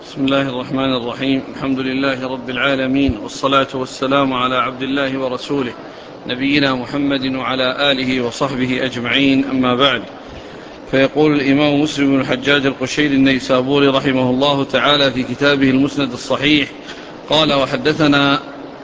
بسم الله الرحمن الرحيم. الحمد لله رب العالمين، والصلاة والسلام على عبد الله ورسوله نبينا محمد وعلى آله وصحبه أجمعين، أما بعد. فيقول الإمام مسلم بن الحجاج القشيري النيسابوري رحمه الله تعالى في كتابه المسند الصحيح قال: وحدثنا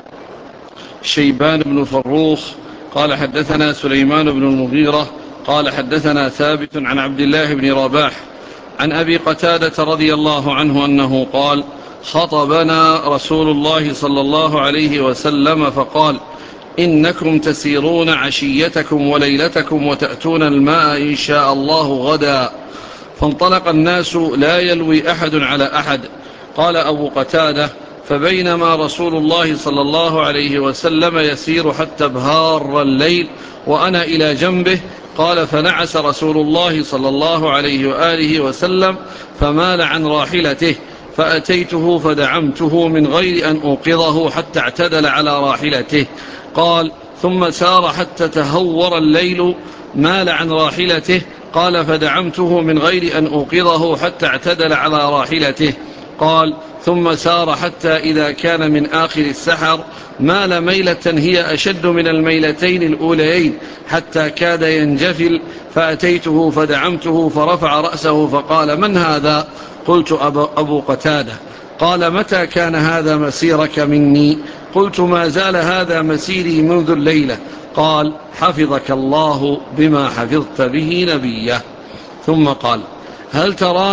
شيبان بن فروخ قال حدثنا سليمان بن المغيرة قال حدثنا ثابت عن عبد الله بن رباح عن أبي قتادة رضي الله عنه أنه قال: خطبنا رسول الله صلى الله عليه وسلم فقال: إنكم تسيرون عشيتكم وليلتكم وتأتون الماء إن شاء الله غدا. فانطلق الناس لا يلوي أحد على أحد. قال أبو قتادة: فبينما رسول الله صلى الله عليه وسلم يسير حتى بهار الليل وأنا إلى جنبه، قال: فنعس رسول الله صلى الله عليه وآله وسلم فمال عن راحلته، فأتيته فدعمته من غير أن أوقظه حتى اعتدل على راحلته. قال: ثم سار حتى تهور الليل، مال عن راحلته، قال: فدعمته من غير أن أوقظه حتى اعتدل على راحلته. قال: ثم سار حتى إذا كان من آخر السحر مال ميلة هي أشد من الميلتين الأوليين حتى كاد ينجفل، فأتيته فدعمته فرفع رأسه فقال: من هذا؟ قلت: أبو قتادة. قال: متى كان هذا مسيرك مني؟ قلت: ما زال هذا مسيري منذ الليلة. قال: حفظك الله بما حفظت به نبيه. ثم قال: هل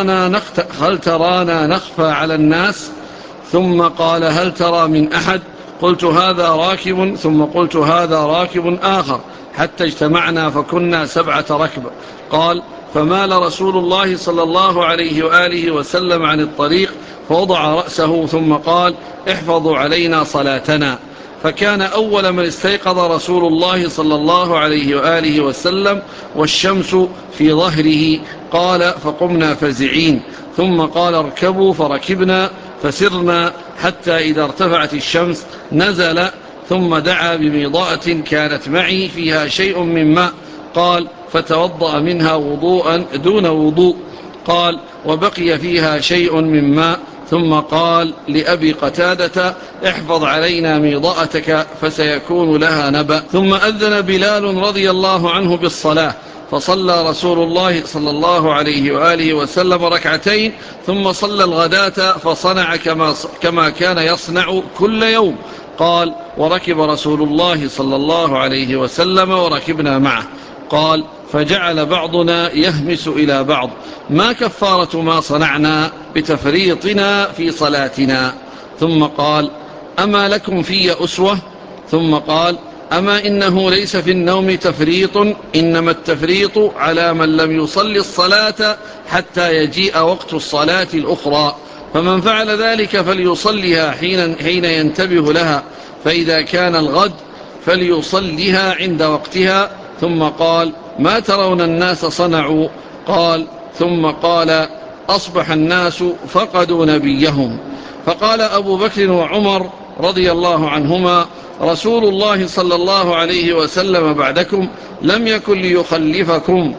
ترانا نخفى على الناس؟ ثم قال: هل ترى من أحد؟ قلت: هذا راكب. ثم قلت: هذا راكب آخر، حتى اجتمعنا فكنا 7 ركب. قال: فمال رسول الله صلى الله عليه وآله وسلم عن الطريق فوضع رأسه ثم قال: احفظوا علينا صلاتنا. فكان أول من استيقظ رسول الله صلى الله عليه وآله وسلم والشمس في ظهره. قال: فقمنا فزعين. ثم قال: اركبوا، فركبنا فسرنا حتى إذا ارتفعت الشمس نزل، ثم دعا بميضاءة كانت معي فيها شيء من ماء. قال: فتوضأ منها وضوءا دون وضوء. قال: وبقي فيها شيء من ماء. ثم قال لأبي قتادة: احفظ علينا ميضاءتك فسيكون لها نبأ. ثم أذن بلال رضي الله عنه بالصلاة، فصلى رسول الله صلى الله عليه وآله وسلم ركعتين، ثم صلى الغداة فصنع كما كان يصنع كل يوم. قال: وركب رسول الله صلى الله عليه وسلم وركبنا معه. قال: فجعل بعضنا يهمس إلى بعض: ما كفارة ما صنعنا بتفريطنا في صلاتنا؟ ثم قال: أما لكم في أسوة؟ ثم قال: أما إنه ليس في النوم تفريط، إنما التفريط على من لم يصلي الصلاة حتى يجيء وقت الصلاة الأخرى، فمن فعل ذلك فليصليها حين ينتبه لها، فإذا كان الغد فليصليها عند وقتها. ثم قال: ما ترون الناس صنعوا؟ قال: ثم قال: أصبح الناس فقدوا نبيهم. فقال أبو بكر وعمر رضي الله عنهما: رسول الله صلى الله عليه وسلم بعدكم لم يكن ليخلفكم.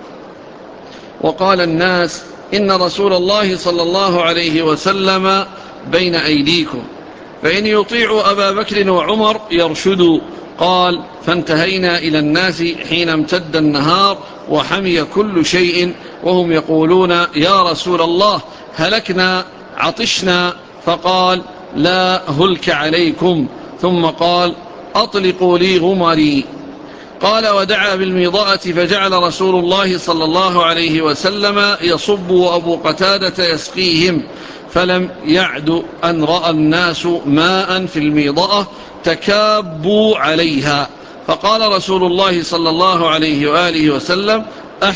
وقال الناس: إن رسول الله صلى الله عليه وسلم بين أيديكم، فإن يطيعوا أبا بكر وعمر يرشدوا. قال: فانتهينا إلى الناس حين امتد النهار وحمي كل شيء، وهم يقولون: يا رسول الله هلكنا عطشنا. فقال: لا هلك عليكم. ثم قال: أطلقوا لي غمري. قال: ودعا بالميضاءة، فجعل رسول الله صلى الله عليه وسلم يصب وأبو قتادة يسقيهم، فلم يعد أن رأى الناس ماء في الميضاءة تكابوا عليها. فقال رسول الله صلى الله عليه وآله وسلم: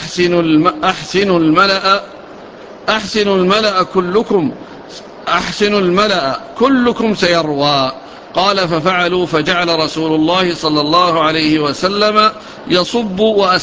أحسنوا الملأ كلكم سيروى. قال: ففعلوا، فجعل رسول الله صلى الله عليه وسلم يصب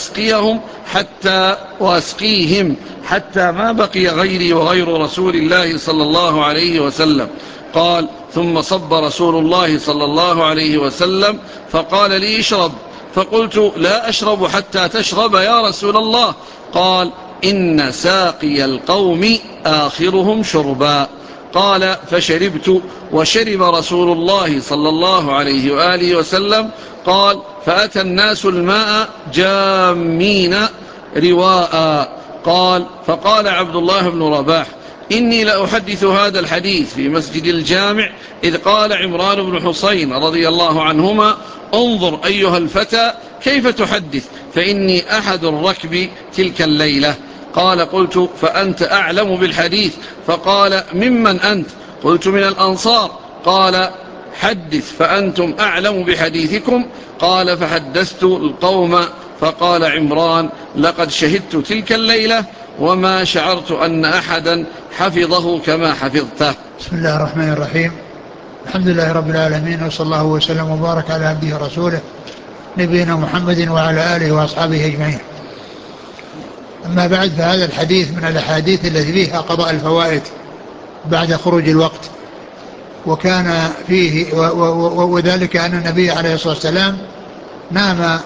وأسقيهم حتى ما بقي غيري وغير رسول الله صلى الله عليه وسلم. قال: ثم صب رسول الله صلى الله عليه وسلم فقال لي: اشرب. فقلت: لا أشرب حتى تشرب يا رسول الله. قال: إن ساقي القوم آخرهم شربا. قال فشربت وشرب رسول الله صلى الله عليه وآله وسلم. قال فأتى الناس الماء جامين رواء. قال فقال عبد الله بن رباح إني لأحدث هذا الحديث في مسجد الجامع إذ قال عمران بن حسين رضي الله عنهما انظر أيها الفتى كيف تحدث فإني أحد الركب تلك الليلة. قال قلت فأنت أعلم بالحديث. فقال ممن أنت؟ قلت من الأنصار. قال حدث فأنتم أعلم بحديثكم. قال فحدثت القوم. فقال عمران لقد شهدت تلك الليلة وما شعرت أن أحدا حفظه كما حفظته. بسم الله الرحمن الرحيم. الحمد لله رب العالمين، وصلى الله وسلم وبارك على عبده ورسوله نبينا محمد وعلى آله وأصحابه أجمعين. أما بعد، فهذا الحديث من الأحاديث التي فيها قضاء الفوائد بعد خروج الوقت، وكان فيه وذلك أن النبي عليه الصلاة والسلام نام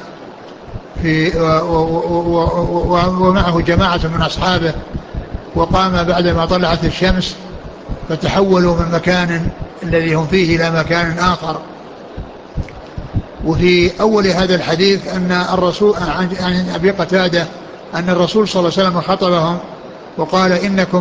ومعه جماعة من أصحابه، وقام بعدما طلعت الشمس فتحولوا من مكان الذي هم فيه إلى مكان آخر. وفي أول هذا الحديث أن الرسول عن أبي قتادة أن الرسول صلى الله عليه وسلم خطبهم وقال إنكم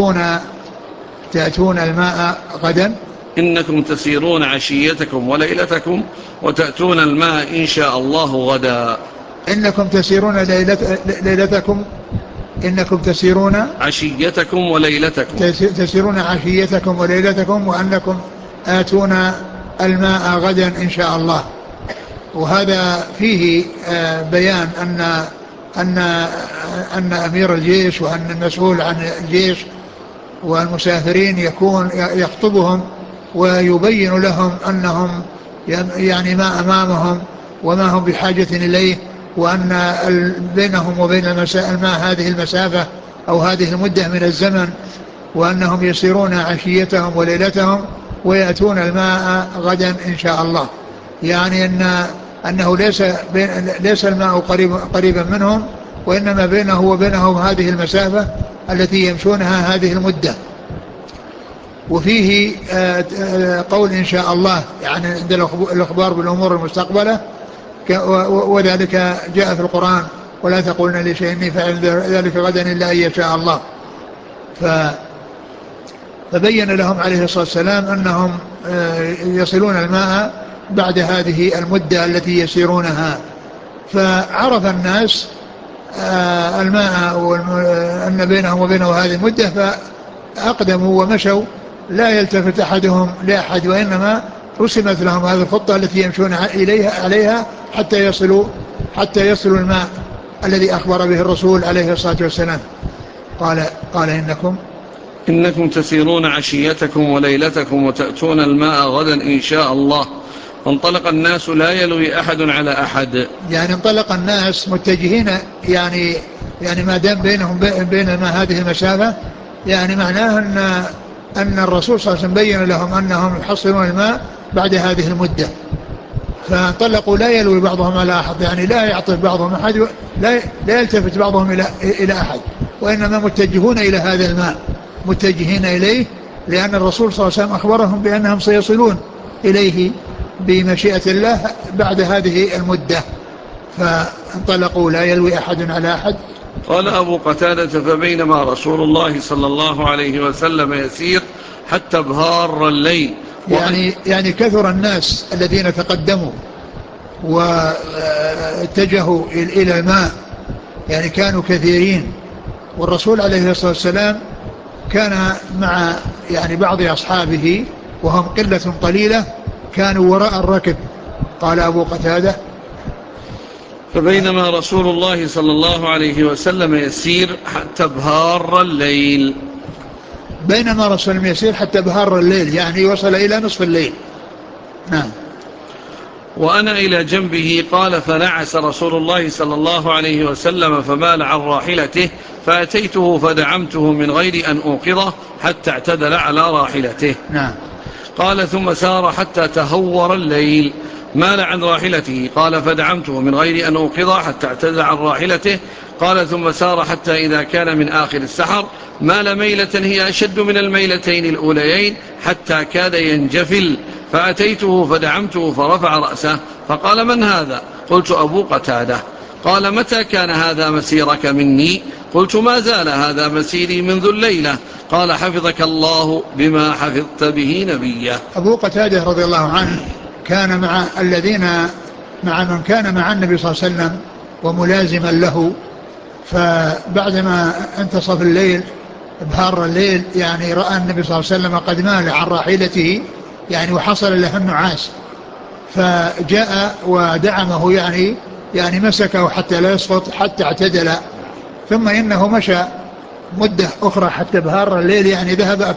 تأتون الماء غدا، إنكم تسيرون عشيتكم وليلتكم وتأتون الماء إن شاء الله غدا. إنكم تسيرون ليلتكم، إنكم تسيرون عشيتكم وليلتكم، تسيرون عشيتكم وليلتكم، وأنكم آتون الماء غدا إن شاء الله. وهذا فيه بيان أن أمير الجيش وأن المسؤول عن الجيش والمسافرين يكون يخطبهم ويبين لهم أنهم يعني ما أمامهم وما هم بحاجة إليه، وأن بينهم وبين الماء هذه المسافة أو هذه المدة من الزمن، وأنهم يسيرون عشيتهم وليلتهم ويأتون الماء غدا إن شاء الله. يعني أنه ليس الماء قريبا منهم، وإنما بينه وبينهم هذه المسافة التي يمشونها هذه المدة. وفيه قول إن شاء الله، يعني عند الإخبار بالأمور المستقبلة، وذلك جاء في القرآن ولا تقولن لشيء إني فعل ذلك غدا إلا أن يشاء الله. فبين لهم عليه الصلاة والسلام أنهم يصلون الماء بعد هذه المدة التي يسيرونها. فعرف الناس الماء أن بينهم وبينه هذه المدة، فأقدموا ومشوا لا يلتفت أحدهم لأحد، وإنما رسمت لهم هذه الخطة التي يمشون عليها حتى يصلوا الماء الذي أخبر به الرسول عليه الصلاة والسلام. قال إنكم تسيرون عشيتكم وليلتكم وتأتون الماء غدا إن شاء الله. فانطلق الناس لا يلوي أحد على أحد، يعني انطلق الناس متجهين، يعني ما دام بينهم بين ما هذه المسافة، يعني معناه أن الرسول صلى الله عليه وسلم بين لهم أنهم يحصلون الماء بعد هذه المدة. فانطلقوا لا يلوي بعضهم على أحد، يعني لا يعطف بعضهم أحد، لا يلتفت بعضهم إلى أحد، وإنما متجهون إلى هذا الماء، متجهين إليه، لأن الرسول صلى الله عليه وسلم أخبرهم بأنهم سيصلون إليه بمشيئة الله بعد هذه المدة. فانطلقوا لا يلوي أحد على أحد. قال أبو قتادة فبينما رسول الله صلى الله عليه وسلم يسير حتى ابهار الليل، يعني كثر الناس الذين تقدموا واتجهوا إلى الماء، يعني كانوا كثيرين، والرسول عليه الصلاة والسلام كان مع يعني بعض أصحابه وهم قلة قليلة كانوا وراء الركب. قال أبو قتادة فبينما رسول الله صلى الله عليه وسلم يسير حتى ابهار الليل، بينما رسول الله يسير حتى ابهار الليل، يعني وصل إلى نصف الليل. نعم. وأنا إلى جنبه. قال فنعس رسول الله صلى الله عليه وسلم فمال عن راحلته، فأتيته فدعمته من غير أن أوقظه حتى اعتدل على راحلته. نعم. قال ثم سار حتى تهور الليل، مال عن راحلته. قال فدعمته من غير أن أوقظه حتى اعتدل عن راحلته. قال ثم سار حتى إذا كان من آخر السحر مال ميلة هي أشد من الميلتين الأوليين حتى كاد ينجفل، فأتيته فدعمته فرفع رأسه فقال من هذا؟ قلت أبو قتادة. قال متى كان هذا مسيرك مني؟ قلت ما زال هذا مسيري منذ الليلة. قال حفظك الله بما حفظت به نبيه. أبو قتادة رضي الله عنه كان مع من كان مع النبي صلى الله عليه وسلم وملازما له، فبعدما انتصف الليل بهار الليل يعني رأى النبي صلى الله عليه وسلم قد مال عن راحلته يعني وحصل له النعاس، فجاء ودعمه يعني مسكه حتى لا يسقط حتى اعتدل، ثم إنه مشى مدة أخرى حتى بهار الليل يعني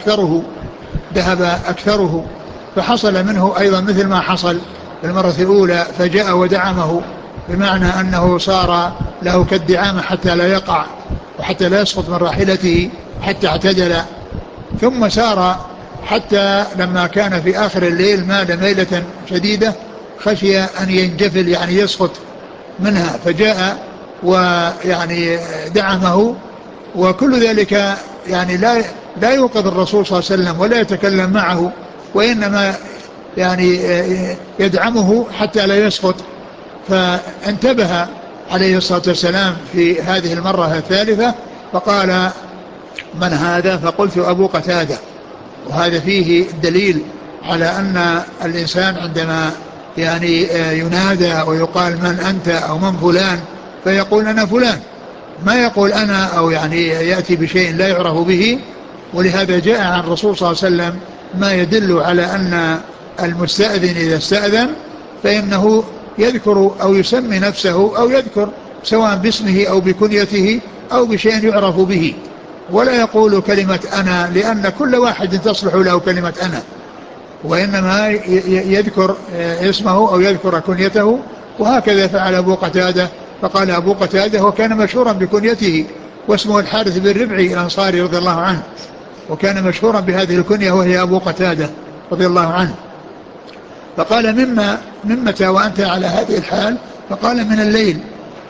ذهب أكثره، فحصل منه أيضا مثل ما حصل المرة الأولى، فجاء ودعمه بمعنى أنه صار له كالدعامة حتى لا يقع وحتى لا يسقط من راحلته حتى اعتدل، ثم سار حتى لما كان في آخر الليل مال ميلة شديدة خشي أن ينجفل يعني يسقط منها، فجاء ويعني دعمه، وكل ذلك يعني لا يوقظ الرسول صلى الله عليه وسلم ولا يتكلم معه، وإنما يعني يدعمه حتى لا يسقط. فانتبه عليه الصلاة والسلام في هذه المرة الثالثة فقال من هذا؟ فقلت أبو قتادة. وهذا فيه دليل على أن الإنسان عندما يعني ينادى ويقال من أنت أو من فلان فيقول أنا فلان، ما يقول أنا أو يعني يأتي بشيء لا يعرف به. ولهذا جاء عن الرسول صلى الله عليه وسلم ما يدل على أن المستأذن إذا استأذن فإنه يذكر أو يسمي نفسه أو يذكر سواء باسمه أو بكنيته أو بشيء يعرف به، ولا يقول كلمة أنا، لأن كل واحد تصلح له كلمة أنا، وإنما يذكر اسمه أو يذكر كنيته. وهكذا فعل أبو قتادة، فقال أبو قتادة وكان مشهورا بكنيته واسمه الحارث بن ربعي الأنصاري رضي الله عنه، وكان مشهورا بهذه الكنية وهي أبو قتادة رضي الله عنه. فقال من متى وأنت على هذه الحال؟ فقال من الليل.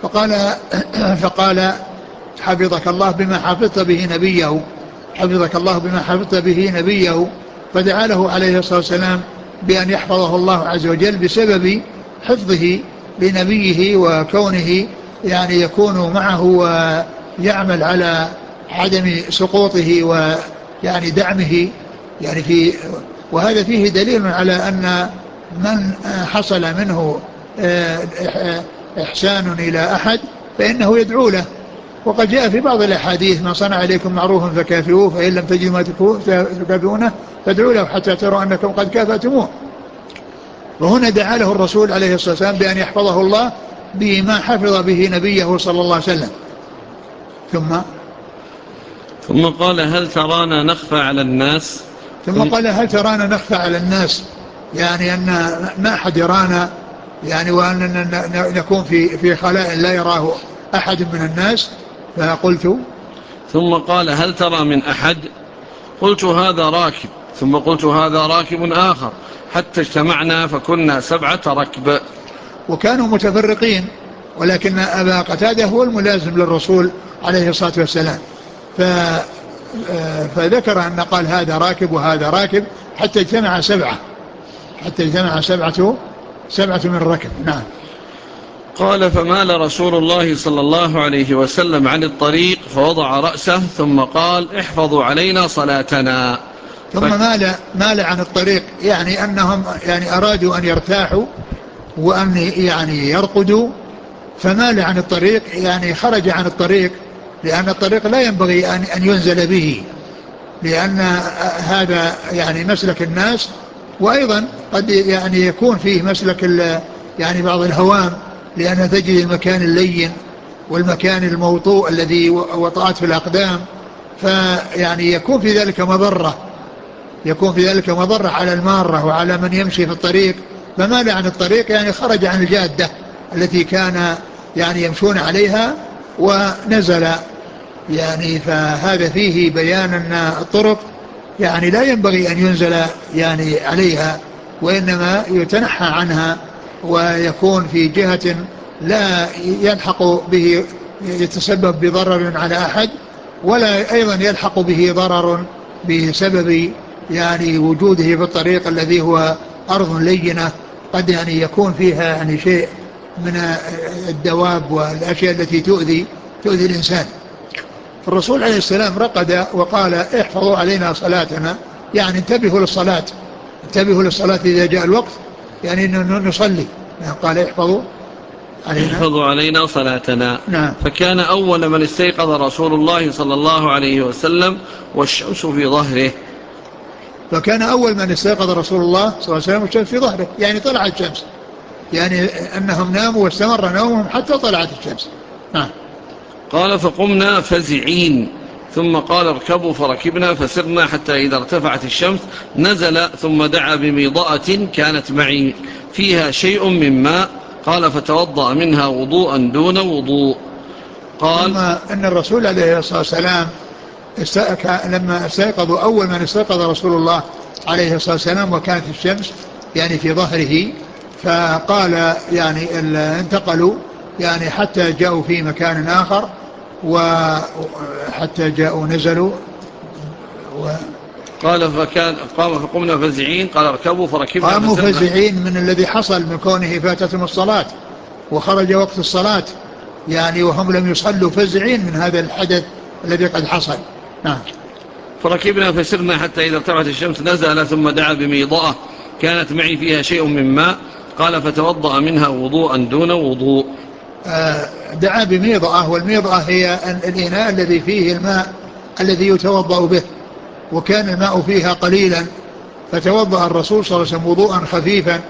فقال حفظك الله بما حفظت به نبيه، حفظك الله بما حفظت به نبيه. فدعا له عليه الصلاة والسلام بأن يحفظه الله عز وجل بسبب حفظه لنبيه وكونه يعني يكون معه ويعمل على عدم سقوطه ويعني دعمه يعني وهذا فيه دليل على أن من حصل منه إحسان إلى أحد فإنه يدعو له. وقد جاء في بعض الأحاديث من صنع إليكم معروفا فكافئوه، فإن لم تجدوا ما تكافئونه فادعوا له حتى تروا أنكم قد كافأتموه. وهنا دعا له الرسول عليه الصلاة والسلام بأن يحفظه الله بما حفظ به نبيه صلى الله عليه وسلم. ثم قال هل ترانا نخفى على الناس؟ يعني أن ما أحد يرانا يعني، وأن نكون في خلاء لا يراه أحد من الناس. فقلت ثم قال هل ترى من أحد؟ قلت هذا راكب، ثم قلت هذا راكب آخر، حتى اجتمعنا فكنا 7 ركب. وكانوا متفرقين، ولكن أبا قتادة هو الملازم للرسول عليه الصلاة والسلام، فذكر أن قال هذا راكب وهذا راكب حتى اجتمع 7، حتى اجتمع 7 من الركب. نعم. قال فمال رسول الله صلى الله عليه وسلم عن الطريق فوضع رأسه ثم قال احفظوا علينا صلاتنا. ثم مال عن الطريق، يعني أنهم يعني أرادوا أن يرتاحوا وأن يعني يرقدوا، فمال عن الطريق يعني خرج عن الطريق، لأن الطريق لا ينبغي أن ينزل به، لأن هذا يعني مسلك الناس، وأيضا قد يعني يكون فيه مسلك يعني بعض الهوام، لأن تجد المكان اللين والمكان الموطوء الذي وطأت في الأقدام، فيعني يكون في ذلك مضرة على المارة وعلى من يمشي في الطريق. فمال عن الطريق يعني خرج عن الجادة التي كان يعني يمشون عليها ونزل يعني. فهذا فيه بيان أن الطرق يعني لا ينبغي أن ينزل يعني عليها، وإنما يتنحى عنها ويكون في جهة لا يلحق به يتسبب بضرر على أحد، ولا أيضا يلحق به ضرر بسبب يعني وجوده في الطريق الذي هو أرض لينة قد يعني يكون فيها يعني شيء من الدواب والأشياء التي تؤذي الإنسان. الرسول عليه السلام رقد وقال احفظوا علينا صلاتنا، يعني انتبهوا للصلاة، انتبهوا للصلاة إذا جاء الوقت، يعني نصلي، يعني قال احفظوا علينا صلاتنا. نعم. فكان أول من استيقظ رسول الله صلى الله عليه وسلم والشمس في ظهره. فكان أول من استيقظ رسول الله صلى الله عليه وسلم والشمس في ظهره، يعني طلعت الشمس، يعني أنهم ناموا واستمر نومهم حتى طلعت الشمس. نعم. قال فقمنا فزعين، ثم قال اركبوا فركبنا فسرنا حتى إذا ارتفعت الشمس نزل، ثم دعا بميضأة كانت معي فيها شيء من ماء، قال فتوضأ منها وضوءا دون وضوء. قال ثم أن الرسول عليه الصلاة والسلام لما استيقظوا، أول من استيقظ رسول الله عليه الصلاة والسلام وكانت الشمس يعني في ظهره، فقال يعني انتقلوا يعني حتى جاءوا في مكان آخر، وحتى جاءوا نزلوا قال قام فقمنا فزعين، قال اركبوا فركبنا قاموا فسرنا. فزعين من الذي حصل من كونه فاتتهم الصلاة وخرج وقت الصلاة، يعني وهم لم يصلوا، فزعين من هذا الحدث الذي قد حصل. نعم. فركبنا فسرنا حتى إذا ارتفعت الشمس نزل، ثم دعا بميضأة كانت معي فيها شيء من ماء، قال فتوضأ منها وضوءا دون وضوء. دعا بميضأة، والميضأة هي الإناء الذي فيه الماء الذي يتوضأ به، وكان الماء فيها قليلا، فتوضأ الرسول صلى الله عليه وسلم وضوءا خفيفا،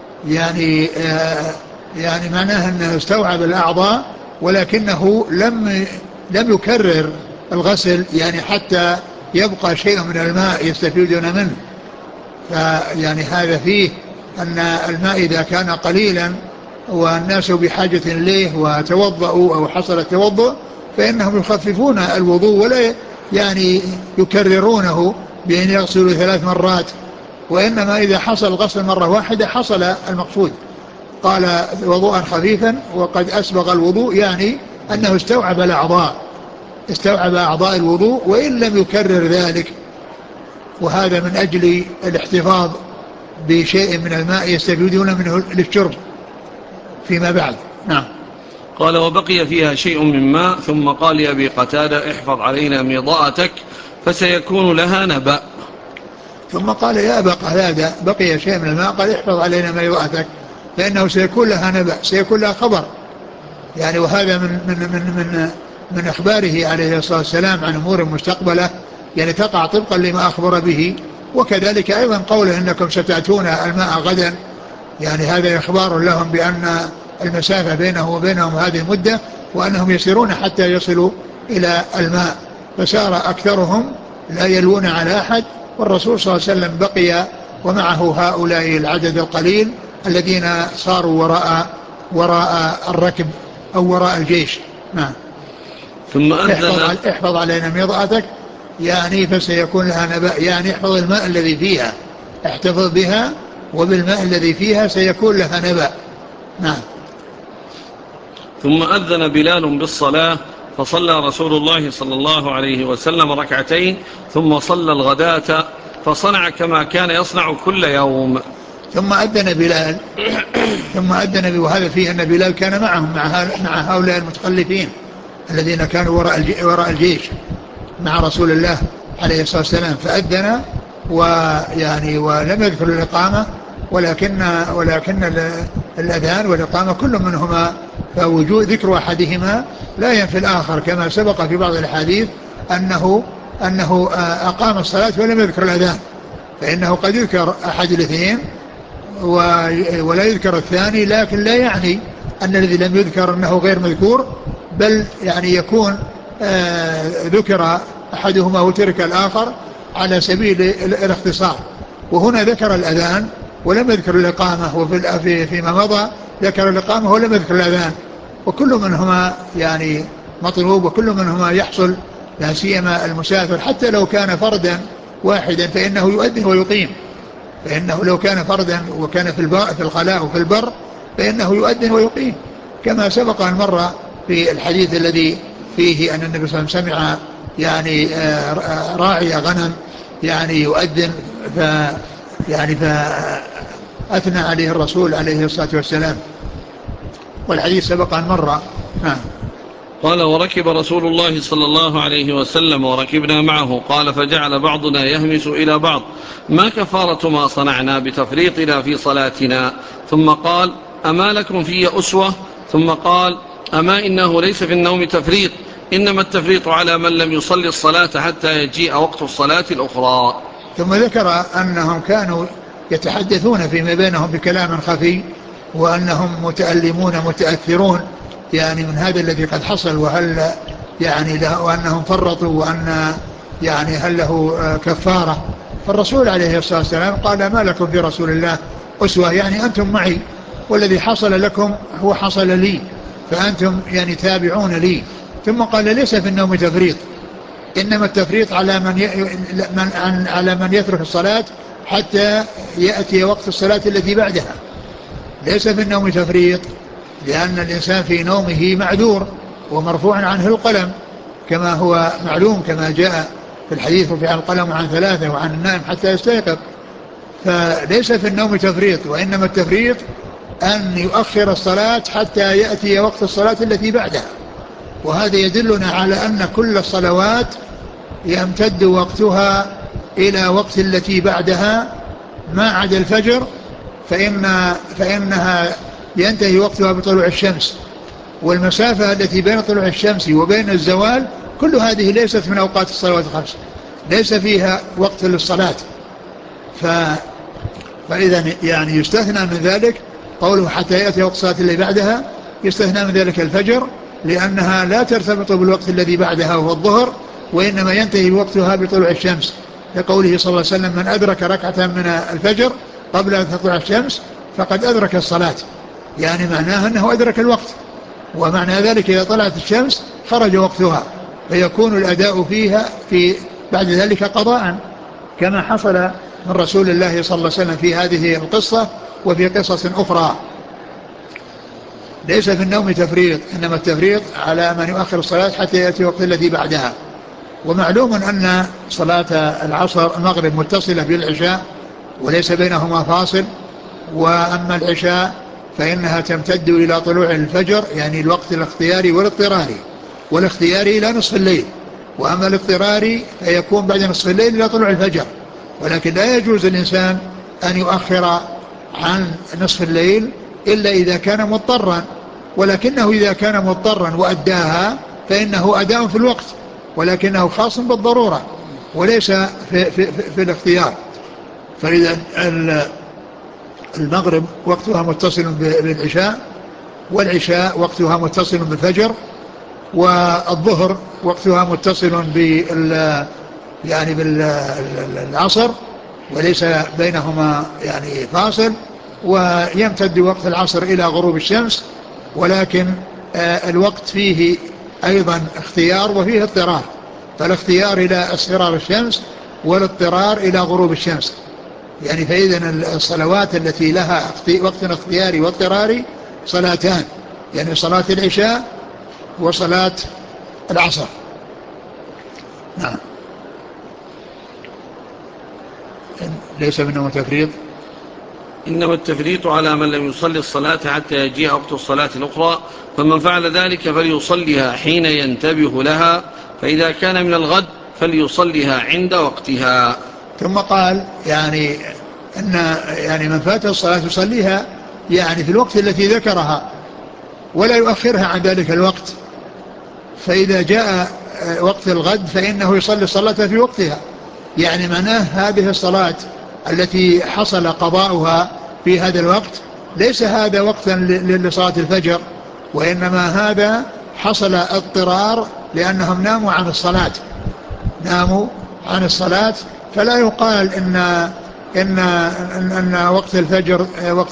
يعني معناه أنه استوعب الأعضاء، ولكنه لم يكرر الغسل، يعني حتى يبقى شيء من الماء يستفيدون منه. فيعني هذا فيه أن الماء إذا كان قليلا والناس بحاجة إليه وتوضأوا أو حصل التوضؤ، فإنهم يخففون الوضوء ولا يعني يكررونه بأن يغسلوا 3 مرات، وإنما إذا حصل الغسل مرة واحدة حصل المقصود. قال وضوءا خفيفا، وقد أسبغ الوضوء، يعني أنه استوعب الأعضاء، استوعب أعضاء الوضوء وإن لم يكرر ذلك، وهذا من أجل الاحتفاظ بشيء من الماء يستفيدون منه للشرب فيما بعد. نعم. قال وبقي فيها شيء من ماء، ثم قال لأبي قتادة احفظ علينا ميضاءتك فسيكون لها نبأ. ثم قال يا أبا قتادة بقي شيء من الماء، قال احفظ علينا ميضاءتك فإنه سيكون لها نبأ، سيكون لها خبر، يعني وهذا من أخباره عليه الصلاة والسلام عن أمور مستقبلة، يعني تقع طبقا لما أخبر به. وكذلك أيضا قوله إنكم ستأتون الماء غدا، يعني هذا إخبار لهم بأن المسافة بينه وبينهم هذه المدة، وأنهم يسيرون حتى يصلوا إلى الماء، فسار أكثرهم لا يلون على أحد، والرسول صلى الله عليه وسلم بقي ومعه هؤلاء العدد القليل الذين صاروا وراء الركب أو وراء الجيش. نعم. ثم أذن احفظ علينا ميضأتك، يعني فسيكون لها نبأ، يعني احفظ الماء الذي فيها، احتفظ بها، وبالماء الذي فيها سيكون لها نبأ. نعم. ثم أذن بلال بالصلاة، فصلى رسول الله صلى الله عليه وسلم ركعتين، ثم صلى الغداة، فصنع كما كان يصنع كل يوم. ثم أذن بلال وهذا فيه أن بلال كان معهم، مع هؤلاء المتخلفين الذين كانوا وراء الجيش مع رسول الله عليه الصلاة والسلام، فأذن ويعني ولم يذكر الإقامة، ولكن الأذان والإقامة كل منهما، فوجود ذكر أحدهما لا ينفي الآخر، كما سبق في بعض الحديث أنه أقام الصلاة ولم يذكر الأذان، فإنه قد يذكر أحد الاثنين ولا يذكر الثاني، لكن لا يعني أن الذي لم يذكر أنه غير مذكور، بل يعني يكون ذكر أحدهما وترك الآخر على سبيل الاختصار. وهنا ذكر الأذان ولم يذكر الإقامة، وفيما مضى ذكر الإقامة ولم يذكر الأذان، وكل منهما يعني مطلوب، وكل منهما يحصل، لا سيما المسافر حتى لو كان فردا واحدا فإنه يؤذن ويقيم، فإنه لو كان فردا وكان في الخلاء وفي البر فإنه يؤذن ويقيم، كما سبق أن مر في الحديث الذي فيه أن النبي صلى الله عليه وسلم سمع يعني راعي غنم يعني يؤذن فأثنى عليه الرسول عليه الصلاة والسلام، والحديث سبق أن مر. نعم. قال وركب رسول الله صلى الله عليه وسلم وركبنا معه، قال فجعل بعضنا يهمس إلى بعض ما كفارة ما صنعنا بتفريطنا في صلاتنا، ثم قال أما لكم في أسوة، ثم قال أما إنه ليس في النوم تفريط، إنما التفريط على من لم يصلي الصلاة حتى يجيء وقت الصلاة الأخرى. ثم ذكر أنهم كانوا يتحدثون فيما بينهم بكلام خفي، وأنهم متألمون متأثرون يعني من هذا الذي قد حصل، وهل يعني وأنهم فرطوا، وأن يعني هل له كفارة. فالرسول عليه الصلاة والسلام قال ما لكم في رسول الله أسوة، يعني أنتم معي، والذي حصل لكم هو حصل لي، فأنتم يعني تابعون لي. ثم قال ليس في النوم تفريط، إنما التفريط على على من يترك الصلاة حتى يأتي وقت الصلاة التي بعدها. ليس في النوم تفريط، لأن الإنسان في نومه معذور ومرفوع عنه القلم كما هو معلوم، كما جاء في الحديث رفع القلم عن 3 وعن النائم حتى يستيقظ. فليس في النوم تفريط، وإنما التفريط أن يؤخر الصلاة حتى يأتي وقت الصلاة التي بعدها. وهذا يدلنا على أن كل الصلوات يمتد وقتها إلى وقت التي بعدها ما عدا الفجر، فإنها ينتهي وقتها بطلوع الشمس، والمسافة التي بين طلوع الشمس وبين الزوال كل هذه ليست من أوقات الصلوات الخمس، ليس فيها وقت للصلاة. فإذا يعني يستثنى من ذلك قوله حتى يأتي وقت الصلاة اللي بعدها، يستثنى من ذلك الفجر لأنها لا ترتبط بالوقت الذي بعدها وهو الظهر، وإنما ينتهي وقتها بطلوع الشمس، لقوله صلى الله عليه وسلم من أدرك ركعة من الفجر قبل أن تطلع الشمس فقد أدرك الصلاة، يعني معناها أنه أدرك الوقت. ومعنى ذلك إذا طلعت الشمس خرج وقتها، فيكون الأداء فيها في بعد ذلك قضاء، كما حصل من رسول الله صلى الله عليه وسلم في هذه القصة وفي قصص أخرى. ليس في النوم تفريط، إنما التفريط على من يؤخر الصلاة حتى يأتي وقت الذي بعدها. ومعلوم أن صلاة العصر المغرب متصلة بالعشاء وليس بينهما فاصل، وأما العشاء فإنها تمتد إلى طلوع الفجر، يعني الوقت الاختياري والاضطراري، والاختياري إلى نصف الليل، وأما الاضطراري فيكون بعد نصف الليل إلى طلوع الفجر. ولكن لا يجوز الإنسان أن يؤخر عن نصف الليل إلا إذا كان مضطرا، ولكنه إذا كان مضطرا وأداها فإنه أداء في الوقت، ولكنه خاص بالضرورة وليس في الاختيار. فإذا المغرب وقتها متصل بالعشاء، والعشاء وقتها متصل بالفجر، والظهر وقتها متصل بالعصر وليس بينهما يعني فاصل، ويمتد وقت العصر إلى غروب الشمس، ولكن الوقت فيه أيضا اختيار وفيه اضطرار، فالاختيار إلى اصفرار الشمس والاضطرار إلى غروب الشمس. يعني فإذا الصلوات التي لها وقت اختياري واضطراري صلاتان، يعني صلاة العشاء وصلاة العصر. نعم. ليس منه تفريط، إنما التفريط على من لم يصلي الصلاة حتى يجيء وقت الصلاة الأخرى، فمن فعل ذلك فليصليها حين ينتبه لها، فإذا كان من الغد فليصليها عند وقتها. ثم قال يعني أن يعني من فات الصلاة يصليها يعني في الوقت التي ذكرها ولا يؤخرها عن ذلك الوقت، فإذا جاء وقت الغد فإنه يصلي الصلاة في وقتها. يعني معناه هذه الصلاة التي حصل قضاؤها في هذا الوقت ليس هذا وقتا لصلاة الفجر، وإنما هذا حصل اضطرار لأنهم ناموا عن الصلاة، فلا يقال إن وقت الفجر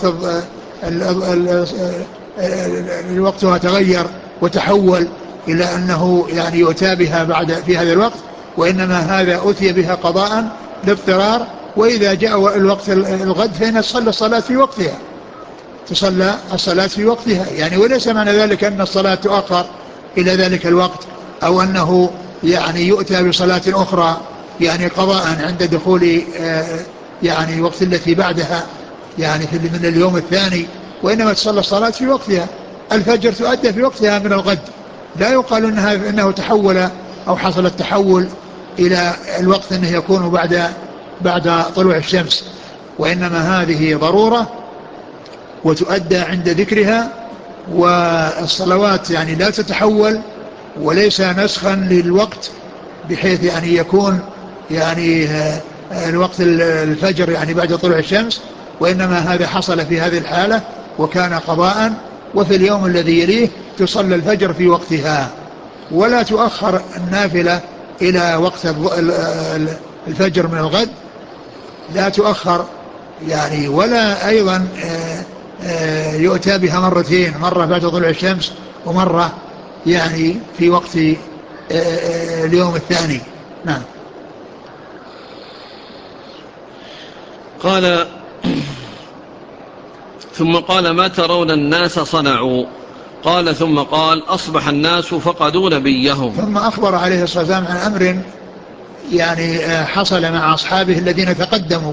وقتها تغير وتحول إلى أنه يعني يؤتى بها بعد في هذا الوقت، وإنما هذا أتي بها قضاء لاضطرار. وإذا جاء الوقت الغد فإن تصلى الصلاة في وقتها، يعني وليس معنى ذلك أن الصلاة تؤخر إلى ذلك الوقت، أو أنه يعني يؤتى بصلاة أخرى يعني قضاء عند دخول يعني وقت التي بعدها يعني من اليوم الثاني، وإنما تصلى الصلاة في وقتها. الفجر تؤدى في وقتها من الغد، لا يقال إنه تحول أو حصل التحول إلى الوقت أنه يكون بعد طلوع الشمس، وإنما هذه ضرورة وتؤدى عند ذكرها. والصلوات يعني لا تتحول وليس نسخا للوقت بحيث يعني يكون يعني الوقت الفجر يعني بعد طلوع الشمس، وإنما هذا حصل في هذه الحالة وكان قضاء. وفي اليوم الذي يليه تصلى الفجر في وقتها، ولا تؤخر النافلة إلى وقت الفجر من الغد، لا تؤخر يعني، ولا أيضا يؤتى بها مرتين، مرة بعد طلوع الشمس ومرة يعني في وقت اليوم الثاني. نعم. قال ثم قال ما ترون الناس صنعوا؟ قال ثم قال أصبح الناس فقدوا نبيهم. ثم أخبر عليه الصلاة والسلام عن أمر يعني حصل مع أصحابه الذين تقدموا،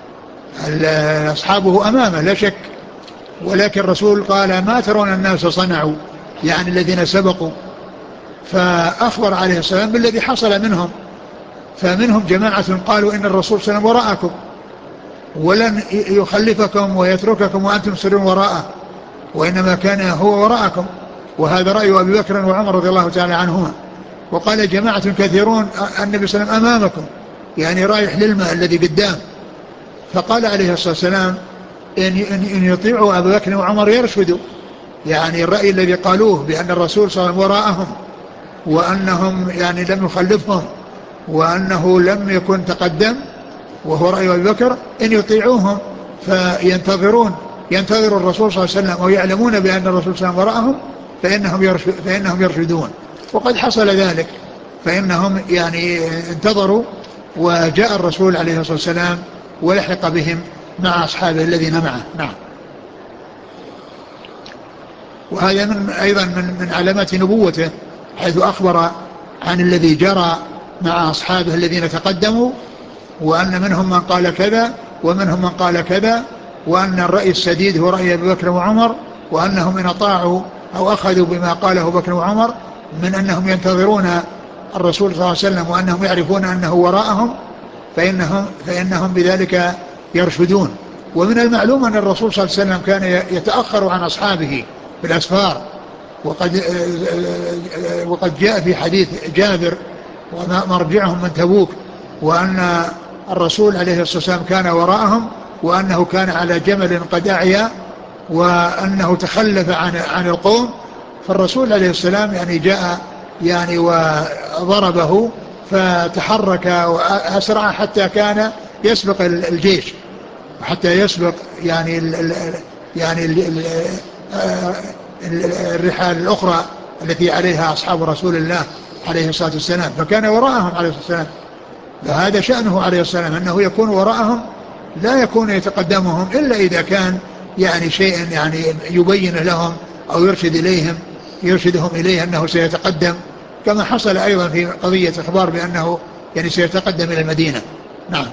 أصحابه أمامه لا شك، ولكن الرسول قال ما ترون الناس صنعوا يعني الذين سبقوا، فأخبر عليه الصلاة والسلام بالذي حصل منهم. فمنهم جماعة قالوا إن الرسول صلى الله عليه وسلم وراءكم ولن يخلفكم ويترككم وأنتم تسيرون وراءه، وإنما كان هو وراءكم، وهذا رأي أبي بكر وعمر رضي الله تعالى عنهما. وقال جماعة كثيرون النبي صلى الله عليه وسلم أمامكم، يعني رايح للماء الذي قدام. فقال عليه الصلاة والسلام إن يطيعوا أبي بكر وعمر يرشدوا، يعني الرأي الذي قالوه بأن الرسول صلى الله عليه وسلم وراءهم وأنهم يعني لم يخلفهم وأنه لم يكن تقدم وهو رأي أبي بكر، إن يطيعوهم فينتظرون ينتظر الرسول صلى الله عليه وسلم ويعلمون بأن الرسول صلى الله عليه وسلم وراءهم فإنهم يرشدون. وقد حصل ذلك، فإنهم يعني انتظروا وجاء الرسول عليه الصلاة والسلام ولحق بهم مع أصحابه الذين معه. نعم. وهذا أيضا من علامات نبوته، حيث أخبر عن الذي جرى مع أصحابه الذين تقدموا، وأن منهم من قال كذا ومنهم من قال كذا، وأن الرأي السديد هو رأي أبي بكر وعمر، وأنهم إن أطاعوا أو أخذوا بما قاله أبو بكر وعمر من أنهم ينتظرون الرسول صلى الله عليه وسلم وأنهم يعرفون أنه وراءهم فإنهم بذلك يرشدون. ومن المعلوم أن الرسول صلى الله عليه وسلم كان يتأخر عن أصحابه في الأسفار، وقد جاء في حديث جابر ومرجعهم من تبوك، وأن الرسول عليه الصلاة والسلام كان وراءهم، وأنه كان على جمل قد أعيا، وأنه تخلف عن القوم، فالرسول عليه السلام يعني جاء يعني وضربه فتحرك وأسرع حتى كان يسبق الجيش، وحتى يسبق يعني الرحال الأخرى التي عليها أصحاب رسول الله عليه الصلاة والسلام، فكان وراءهم عليه الصلاة والسلام. فهذا شأنه عليه الصلاة والسلام، أنه يكون وراءهم، لا يكون يتقدمهم إلا إذا كان يعني شيء يعني يبين لهم أو يرشدهم إليه أنه سيتقدم، كما حصل أيضا في قضية إخبار بأنه يعني سيتقدم إلى المدينة. نعم.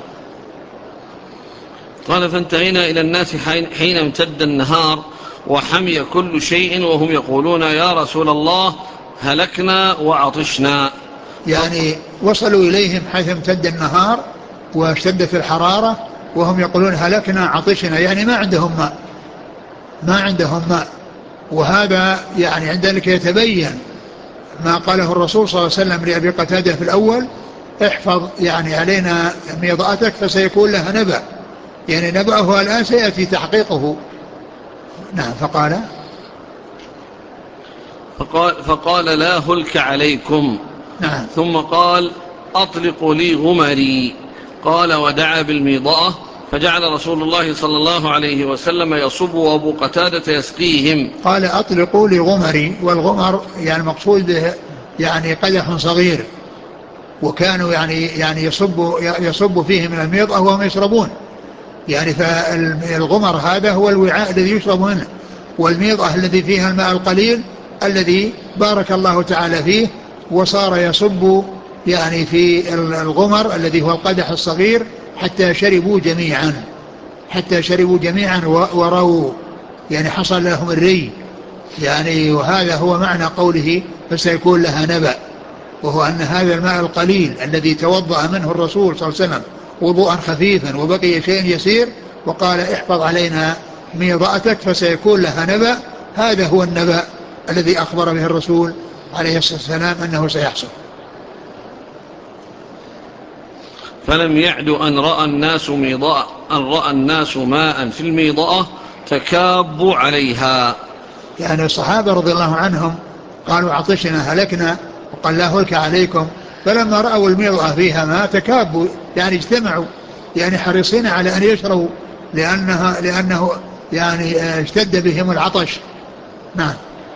قال فانتهينا إلى الناس حين امتد النهار وحمي كل شيء وهم يقولون يا رسول الله هلكنا وعطشنا. يعني وصلوا إليهم حيث امتد النهار واشتدت الحرارة وهم يقولون هلكنا عطشنا، يعني ما عندهم ماء. وهذا يعني عند ذلك يتبين ما قاله الرسول صلى الله عليه وسلم لأبي قتادة في الأول: احفظ يعني علينا ميضاتك فسيكون لها نبأ، يعني نبأه الآن سيأتي تحقيقه. نعم. فقال لا هلك عليكم. نعم. ثم قال أطلقوا لي غمري. قال ودعا بالميضاء فجعل رسول الله صلى الله عليه وسلم يصب وأبو قتادة يسقيهم. قال أطلقوا لي غمري، والغمر يعني مقصود به يعني قدح صغير، وكانوا يعني يصب فيه من الميضة وهم يشربون، يعني فالغمر هذا هو الوعاء الذي يشرب منه، والميضة الذي فيها الماء القليل الذي بارك الله تعالى فيه، وصار يصب يعني في الغمر الذي هو القدح الصغير حتى شربوا جميعا، ورووا، يعني حصل لهم الري يعني. وهذا هو معنى قوله فسيكون لها نبأ، وهو أن هذا الماء القليل الذي توضأ منه الرسول صلى الله عليه وسلم وضوءا خفيفا وبقي شيء يسير، وقال احفظ علينا ميضأتك فسيكون لها نبأ، هذا هو النبأ الذي أخبر به الرسول عليه الصلاة والسلام أنه سيحصل. فلم يعد أن رأى الناس ماء في الميضأة تكابوا عليها. يعني الصحابة رضي الله عنهم قالوا عطشنا هلكنا وقال لا هلك عليكم، فلما رأوا الميضأة فيها ماء تكابوا، يعني اجتمعوا، يعني حريصين على أن يشربوا لأنه يعني اشتد بهم العطش. نعم.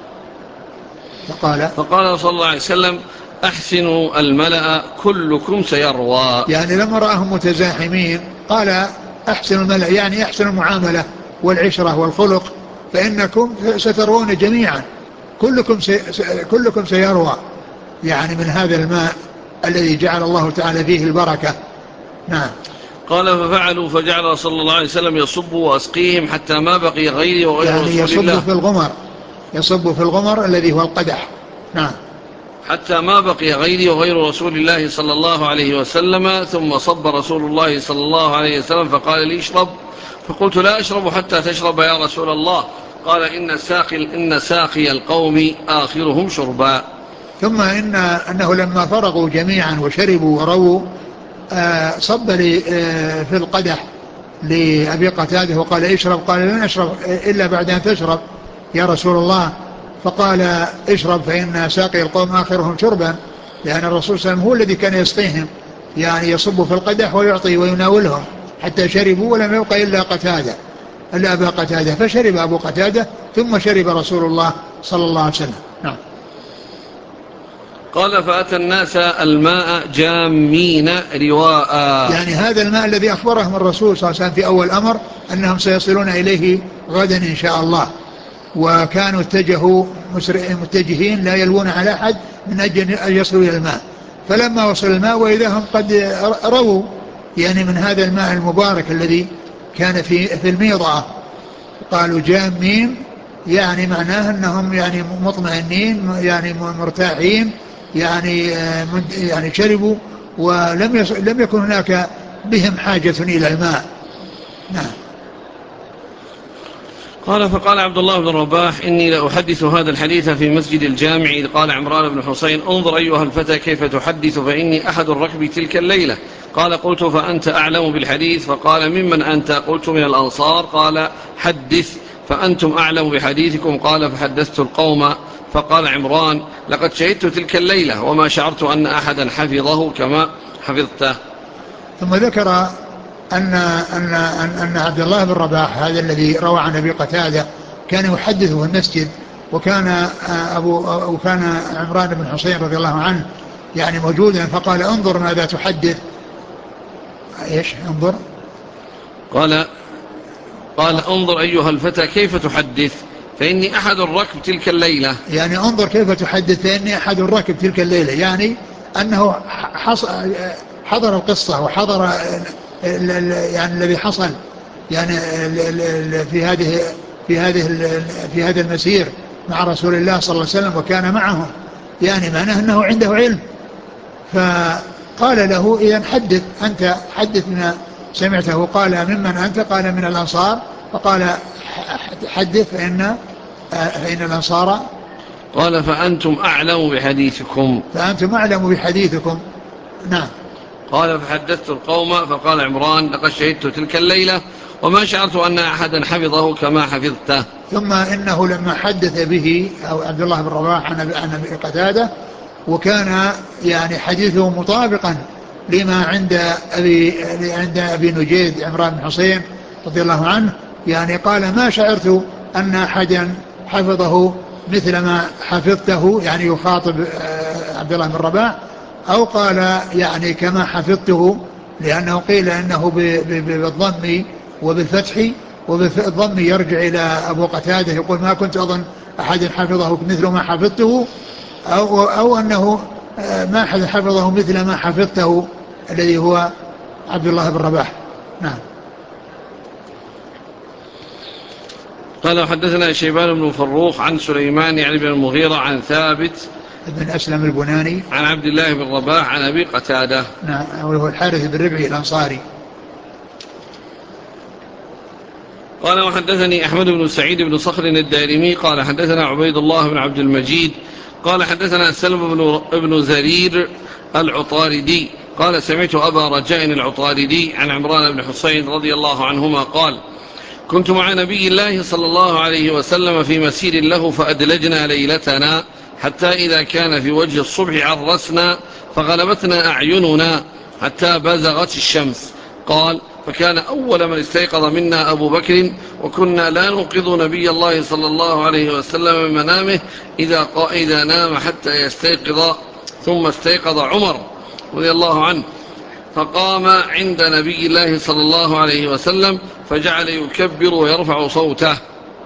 فقال صلى الله عليه وسلم أحسنوا الملأ كلكم سيروى. يعني لما رأهم متزاحمين قال أحسنوا الملأ، يعني أحسنوا المعاملة والعشرة والخلق، فإنكم ستروون جميعا، كلكم سيروى يعني من هذا الماء الذي جعل الله تعالى فيه البركة. نعم. قال ففعلوا، فجعل صلى الله عليه وسلم يصب وأسقيهم حتى ما بقي غيري وغير يعني رسول الله. يصب في الغمر الذي هو القدح. نعم. حتى ما بقي غيري وغير رسول الله صلى الله عليه وسلم، ثم صب رسول الله صلى الله عليه وسلم فقال لي اشرب، فقلت لا أشرب حتى تشرب يا رسول الله. قال إن ساقي القوم آخرهم شربا. ثم أنه لما فرغوا جميعا وشربوا ورووا صب لي في القدح لأبي قتادة وقال اشرب، قال لن أشرب إلا بعد أن تشرب يا رسول الله. فقال اشرب فإن ساقي القوم آخرهم شربا، لأن الرسول صلى الله عليه وسلم هو الذي كان يسقيهم، يعني يصب في القدح ويعطي ويناولهم حتى شربوا ولم يبق إلا أبا قتادة، فشرب أبو قتادة ثم شرب رسول الله صلى الله عليه وسلم. نعم. قال فأتى الناس الماء جامين رواء. يعني هذا الماء الذي أخبرهم الرسول صلى الله عليه وسلم في أول أمر أنهم سيصلون إليه غدا إن شاء الله، وكانوا اتجهوا متجهين لا يلوون على أحد من أجل أن يصلوا إلى الماء، فلما وصل الماء وإذا هم قد رووا يعني من هذا الماء المبارك الذي كان في الميضة. قالوا جامين، يعني معناه أنهم يعني مطمئنين، يعني مرتاحين، يعني شربوا لم يكن هناك بهم حاجة إلى الماء. نعم. قال فقال عبد الله بن رباح إني لأحدث هذا الحديث في مسجد الجامع، إذ قال عمران بن حسين انظر أيها الفتى كيف تحدث فإني أحد الركب تلك الليلة. قال قلت فأنت أعلم بالحديث، فقال ممن أنت؟ قلت من الأنصار. قال حدث فأنتم أعلم بحديثكم. قال فحدثت القوم. فقال عمران لقد شهدت تلك الليلة وما شعرت أن أحدا حفظه كما حفظته. ثم ذكر أن عبد الله بن رباح هذا الذي روى عن أبي قتادة كان يحدث في المسجد، وكان عمران بن حسين رضي الله عنه يعني موجودا، فقال انظر ماذا تحدث. ايش انظر؟ قال انظر أيها الفتى كيف تحدث فإني أحد الركب تلك الليلة. يعني انظر كيف تحدث فإني أحد الركب تلك الليلة، يعني أنه حضر القصة وحضر يعني الذي حصل يعني في هذا المسير مع رسول الله صلى الله عليه وسلم وكان معهم، يعني معناه أنه عنده علم. فقال له إذن حدث أنت، حدث ما سمعته. قال ممن أنت؟ قال من الأنصار. فقال حدث فإن الأنصار. قال فأنتم أعلم بحديثكم. نعم. قال فحدثت القوم. فقال عمران لقد شهدت تلك الليلة وما شعرت أن أحدا حفظه كما حفظته. ثم إنه لما حدث به أو عبد الله بن رواح عن أبي قتادة، وكان يعني حديثه مطابقا لما عند أبي نجيد عمران بن حسين رضي الله عنه، يعني قال ما شعرت أن أحدا حفظه مثل ما حفظته، يعني يخاطب عبد الله بن رباح، أو قال يعني كما حفظته، لأنه قيل أنه بالضم وبالفتح، وبالضم يرجع إلى أبو قتادة يقول ما كنت أظن أحد حفظه مثل ما حفظته، أو أنه ما أحد حفظه مثل ما حفظته الذي هو عبد الله بن رباح. نعم. قال حدثنا شيبان بن فروخ عن سليمان يعني بن المغيرة عن ثابت بن أسلم البناني عن عبد الله بن رباح عن أبي قتادة. نعم. وهو الحارث بن ربعي الأنصاري. قال وحدثني أحمد بن سعيد بن صخر الدارمي قال حدثنا عبيد الله بن عبد المجيد قال حدثنا سلم بن زرير العطاردي قال سمعت أبا رجاء العطاردي عن عمران بن حسين رضي الله عنهما قال كنت مع نبي الله صلى الله عليه وسلم في مسير له فأدلجنا ليلتنا حتى إذا كان في وجه الصبح عرسنا فغلبتنا أعيننا حتى بزغت الشمس. قال فكان أول من استيقظ منا أبو بكر وكنا لا نوقظ نبي الله صلى الله عليه وسلم من منامه إذا نام حتى يستيقظ. ثم استيقظ عمر رضي الله عنه فقام عند نبي الله صلى الله عليه وسلم فجعل يكبر ويرفع صوته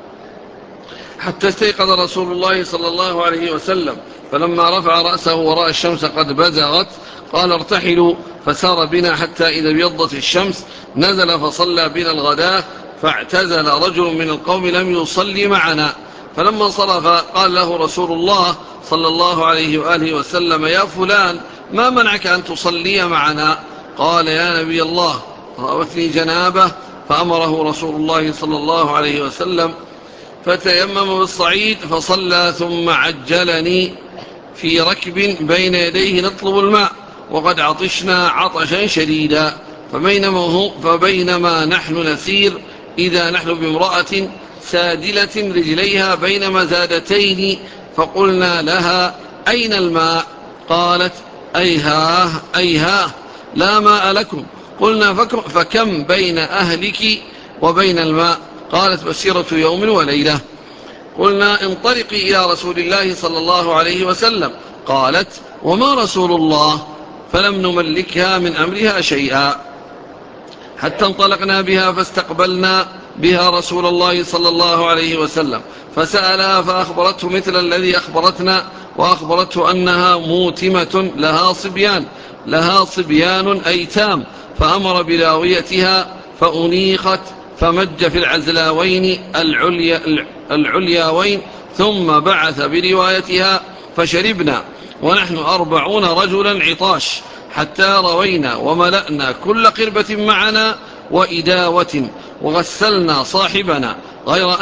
حتى استيقظ رسول الله صلى الله عليه وسلم فلما رفع رأسه ورأى الشمس قد بزغت قال ارتحلوا فسار بنا حتى إذا ابيضت الشمس نزل فصلى بنا الغداة فاعتزل رجل من القوم لم يصلي معنا فلما انصرف قال له رسول الله صلى الله عليه وآله وسلم يا فلان ما منعك أن تصلي معنا؟ قال يا نبي الله رأتني جنابه فأمره رسول الله صلى الله عليه وسلم فتيمم بالصعيد فصلى ثم عجلني في ركب بين يديه نطلب الماء وقد عطشنا عطشا شديدا فبينما نحن نسير إذا نحن بامرأة سادلة رجليها بين مزادتين فقلنا لها أين الماء؟ قالت أيها لا ماء لكم. قلنا فكم بين أهلك وبين الماء؟ قالت مسيرة يوم وليلة. قلنا انطلقي إلى رسول الله صلى الله عليه وسلم. قالت وما رسول الله؟ فلم نملكها من أمرها شيئا حتى انطلقنا بها فاستقبلنا بها رسول الله صلى الله عليه وسلم فسألها فأخبرته مثل الذي أخبرتنا وأخبرته أنها موتمة لها صبيان أيتام فأمر براويتها فأنيخت فمج في العزلاوين العلياوين ثم بعث بروايتها فشربنا ونحن 40 رجلا عطاش حتى روينا وملأنا كل قربة معنا وإداوة وغسلنا صاحبنا غير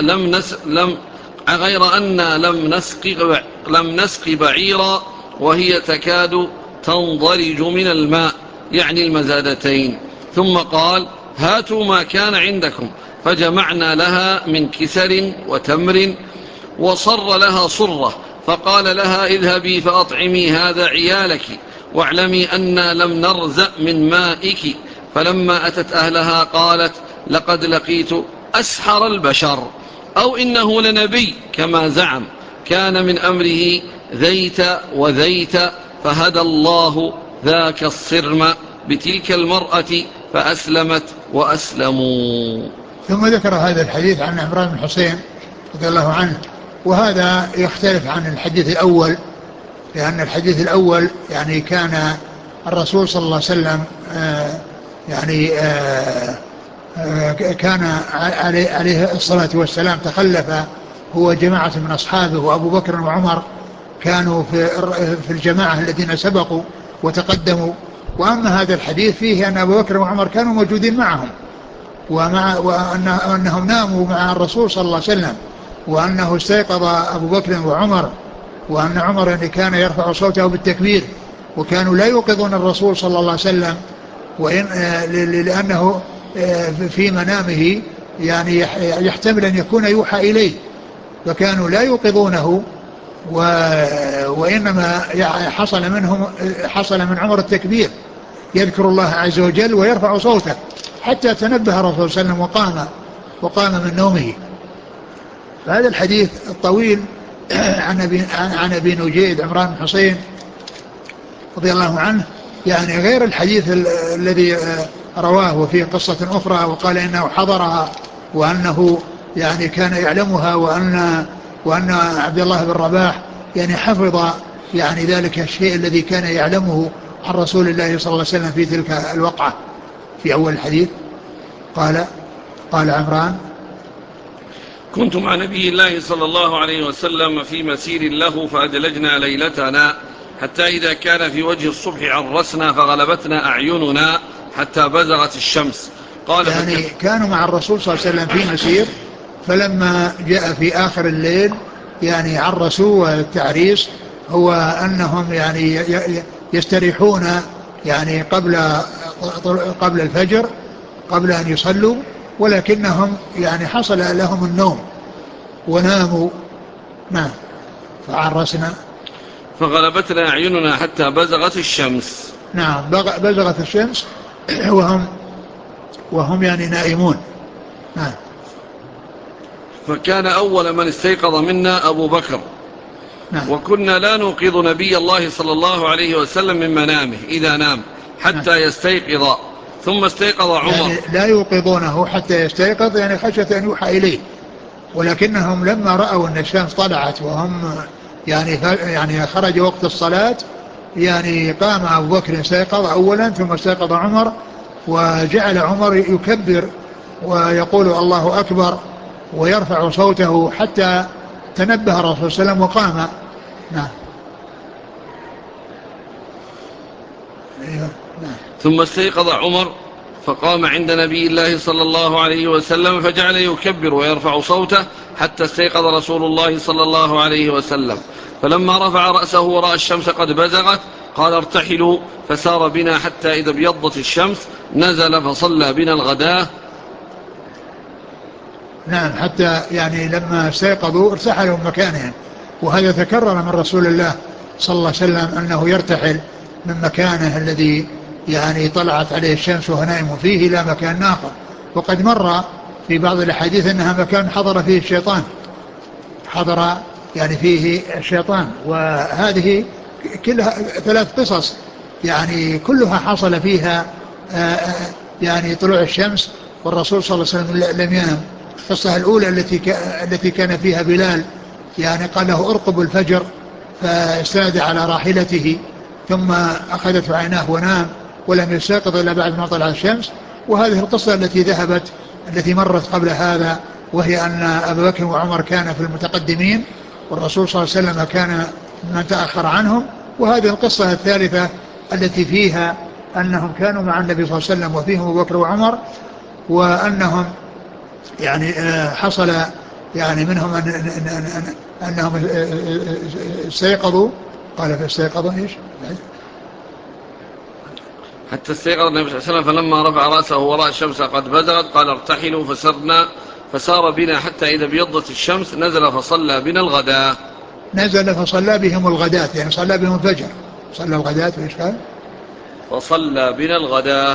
أن لم نسق بعيرا وهي تكاد تنضرج من الماء يعني المزادتين. ثم قال هاتوا ما كان عندكم فجمعنا لها من كسر وتمر وصر لها صرة فقال لها اذهبي فأطعمي هذا عيالك واعلمي أن لم نرزق من مائك. فلما أتت أهلها قالت لقد لقيت أسحر البشر أو إنه لنبي كما زعم كان من أمره ذيت وذيت فهدى الله ذاك الصرم بتلك المرأة فأسلمت وأسلموا. ثم ذكر هذا الحديث عن عمران بن حسين رضي الله عنه وهذا يختلف عن الحديث الأول لأن الحديث الأول يعني كان الرسول صلى الله عليه وسلم كان عليه الصلاة والسلام تخلف هو جماعة من أصحابه وأبو بكر وعمر كانوا في الجماعة الذين سبقوا وتقدموا. وأما هذا الحديث فيه أن أبو بكر وعمر كانوا موجودين معهم وأنهم ناموا مع الرسول صلى الله عليه وسلم وأنه استيقظ أبو بكر وعمر وأن عمر يعني كان يرفع صوته بالتكبير وكانوا لا يوقظون الرسول صلى الله عليه وسلم لأنه في منامه يعني يحتمل أن يكون يوحى إليه فكانوا لا يوقظونه وإنما حصل من عمر التكبير يذكر الله عز وجل ويرفع صوته حتى تنبه الرسول صلى الله عليه وسلم وقام من نومه. فهذا الحديث الطويل عن أبي نجيد عمران بن حسين رضي الله عنه يعني غير الحديث الذي رواه وفيه قصة أخرى وقال إنه حضرها وأنه يعني كان يعلمها، وأن عبد الله بن رباح يعني حفظ يعني ذلك الشيء الذي كان يعلمه عن رسول الله صلى الله عليه وسلم في تلك الوقعة في أول الحديث. قال عمران: كنت مع نبي الله صلى الله عليه وسلم في مسير له فأدلجنا ليلتنا حتى إذا كان في وجه الصبح عرسنا فغلبتنا أعيننا حتى بزغت الشمس. قال يعني كانوا مع الرسول صلى الله عليه وسلم في مسير، فلما جاء في آخر الليل يعني عرسوا. والتعريس هو أنهم يعني يستريحون يعني قبل الفجر، قبل أن يصلوا، ولكنهم يعني حصل لهم النوم وناموا. نعم. فعرسنا فغلبتنا أعيننا حتى بزغت الشمس. نعم، بزغت الشمس وهم يعني نائمون. نعم. فكان أول من استيقظ منا أبو بكر، نعم. وكنا لا نوقظ نبي الله صلى الله عليه وسلم من منامه إذا نام نعم. حتى يستيقظ، ثم استيقظ عمر. يعني لا يوقظونه حتى يستيقظ، يعني خشية أن يوحى إليه، ولكنهم لما رأوا أن الشمس طلعت وهم يعني خرج وقت الصلاة، يعني قام أبو بكر استيقظ أولا، ثم استيقظ عمر، وجعل عمر يكبر ويقول الله أكبر ويرفع صوته حتى تنبه الرسول صلى الله عليه وسلم وقام. نعم. أيوه. نعم. ثم استيقظ عمر فقام عند نبي الله صلى الله عليه وسلم فجعل يكبر ويرفع صوته حتى استيقظ رسول الله صلى الله عليه وسلم. فلما رفع رأسه ورأى الشمس قد بزغت قال: ارتحلوا. فسار بنا حتى إذا ابيضت الشمس نزل فصلى بنا الغداة. نعم. حتى يعني لما استيقظوا ارتحلوا من مكانهم، وهذا تكرر من رسول الله صلى الله عليه وسلم أنه يرتحل من مكانه الذي يعني طلعت عليه الشمس وهو نائم فيه إلى مكان آخر. وقد مر في بعض الأحاديث أنها مكان حضر فيه الشيطان، حضر يعني فيه الشيطان. وهذه كلها 3 قصص يعني كلها حصل فيها يعني طلوع الشمس والرسول صلى الله عليه وسلم لم ينم. القصة الأولى التي كان فيها بلال يعني قال له ارقب الفجر، فاستند على راحلته ثم أخذته عيناه ونام ولم يستيقظ إلا بعد ما طلع الشمس. وهذه القصة التي مرت قبل هذا، وهي أن أبا بكر وعمر كان في المتقدمين والرسول صلى الله عليه وسلم كان من تأخر عنهم. وهذه القصة الثالثة التي فيها أنهم كانوا مع النبي صلى الله عليه وسلم وفيهم أبو بكر وعمر، وأنهم يعني حصل يعني منهم أنهم استيقظوا. قال فاستيقظوا إيش؟ حتى استيقظ النبي صلى الله عليه وسلم فلما رفع رأسه ورأى الشمس قد بزغت قال: ارتحلوا. فسار بنا حتى إذا ابيضت الشمس نزل فصلى بنا الغداة. نزل فصلى بهم الغداة، يعني صلى بهم الفجر، صلى الغداة. وإيش قال؟ فصلى بنا الغداة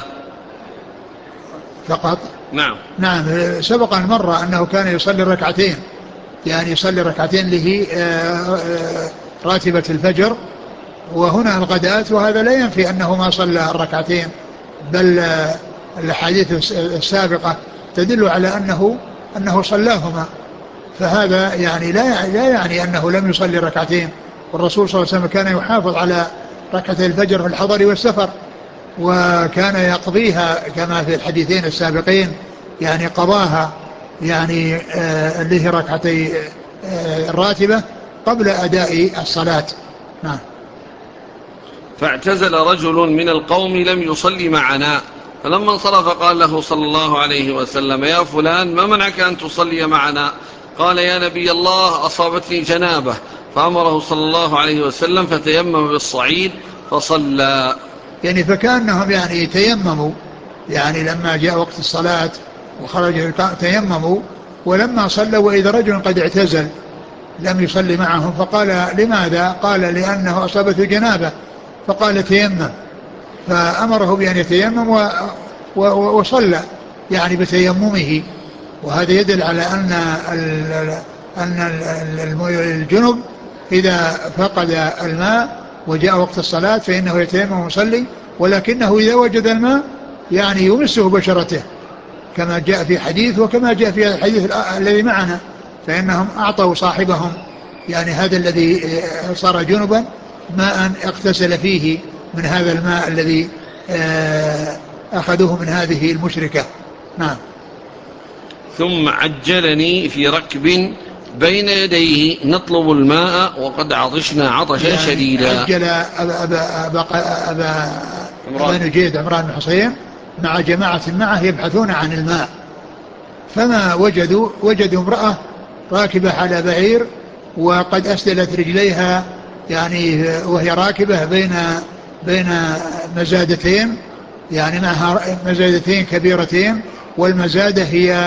فقط. نعم. نعم. سبق أن مر أنه كان يصلي ركعتين، يعني يصلي ركعتين له راتبة الفجر، وهنا الغداة، وهذا لا ينفي أنه ما صلى الركعتين، بل الحديث السابقة تدل على أنه صلاهما. فهذا يعني لا يعني أنه لم يصلي ركعتين. والرسول صلى الله عليه وسلم كان يحافظ على ركعتي الفجر في الحضر والسفر، وكان يقضيها كما في الحديثين السابقين، يعني قضاها يعني اللي هي ركعتي الراتبة قبل أداء الصلاة. نعم. فاعتزل رجل من القوم لم يصلي معنا فلما انصرف قال له صلى الله عليه وسلم: يا فلان ما منعك أن تصلي معنا؟ قال: يا نبي الله أصابتني جنابة. فأمره صلى الله عليه وسلم فتيمم بالصعيد فصلى. يعني فكأنهم يعني تيمموا، يعني لما جاء وقت الصلاة وخرج تيمموا، ولما صلوا وإذا رجل قد اعتزل لم يصلي معهم، فقال: لماذا؟ قال: لأنه أصابته جنابة. فقال: تيمم. فأمره بأن يتيمم وصلى يعني بتيممه. وهذا يدل على أن الجنب إذا فقد الماء وجاء وقت الصلاة فإنه يتيمم ويصلي، ولكنه إذا وجد الماء يعني يمسه بشرته، كما جاء في حديث وكما جاء في الحديث الذي معنا، فإنهم أعطوا صاحبهم يعني هذا الذي صار جنبا ماء اغتسل فيه من هذا الماء الذي أخذوه من هذه المشركة. نعم. ثم عجلني في ركب بين يديه نطلب الماء وقد عطشنا عطشا يعني شديدا. عجل أبا نجيد عمران بن حصين مع جماعة معه يبحثون عن الماء، فما وجدوا امرأة راكبة على بعير وقد أسدلت رجليها يعني وهي راكبة بين مزادتين، يعني معها مزادتين كبيرتين، والمزادة هي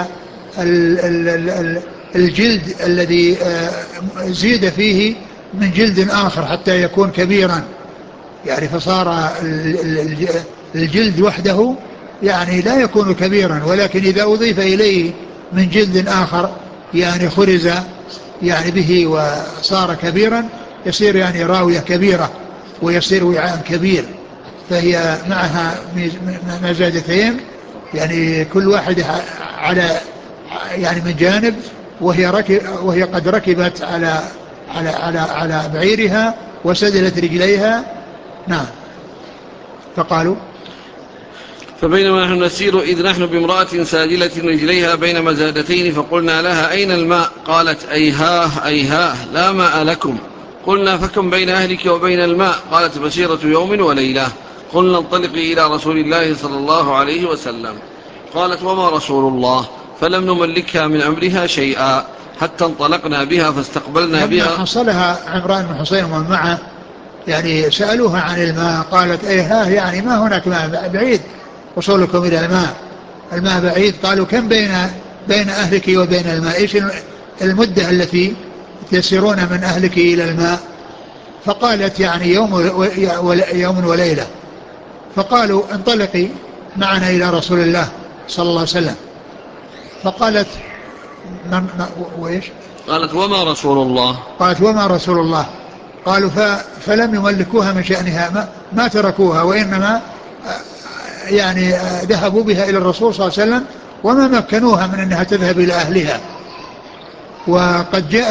الجلد الذي زيد فيه من جلد آخر حتى يكون كبيرا، يعني فصار الجلد وحده يعني لا يكون كبيرا، ولكن إذا أضيف إليه من جلد آخر يعني خرز يعني به وصار كبيرا، يصير يعني راوية كبيرة ويصير وعاء كبير. فهي معها مزادتين يعني كل واحدة على يعني من جانب، وهي قد ركبت على بعيرها وسدلت رجليها. نعم. فقالوا فبينما نحن نسير إذ نحن بامرأة سادلة رجليها بين مزادتين فقلنا لها أين الماء؟ قالت أيهاه أيهاه لا ماء لكم. قلنا فكم بين أهلك وبين الماء؟ قالت مسيرة يوم وليلة. قلنا انطلقي إلى رسول الله صلى الله عليه وسلم. قالت وما رسول الله؟ فلم نملكها من أمرها شيئا حتى انطلقنا بها فاستقبلنا لما بها. حصلها عمران بن حصين ومن معه يعني سألوها عن الماء، قالت أيهاه يعني ما هناك ماء، بعيد وصولكم إلى الماء بعيد. قالوا كم بين أهلك وبين الماء؟ إيش المدة التي تسيرون من أهلك إلى الماء؟ فقالت يعني يوم وليلة. فقالوا انطلقي معنا إلى رسول الله صلى الله عليه وسلم. فقالت وإيش؟ قالت وما رسول الله؟ قالت وما رسول الله؟ قالوا فلم يملكوها من شأنها، ما تركوها، وإنما يعني ذهبوا بها إلى الرسول صلى الله عليه وسلم وما مكنوها من أنها تذهب إلى أهلها. وقد جاء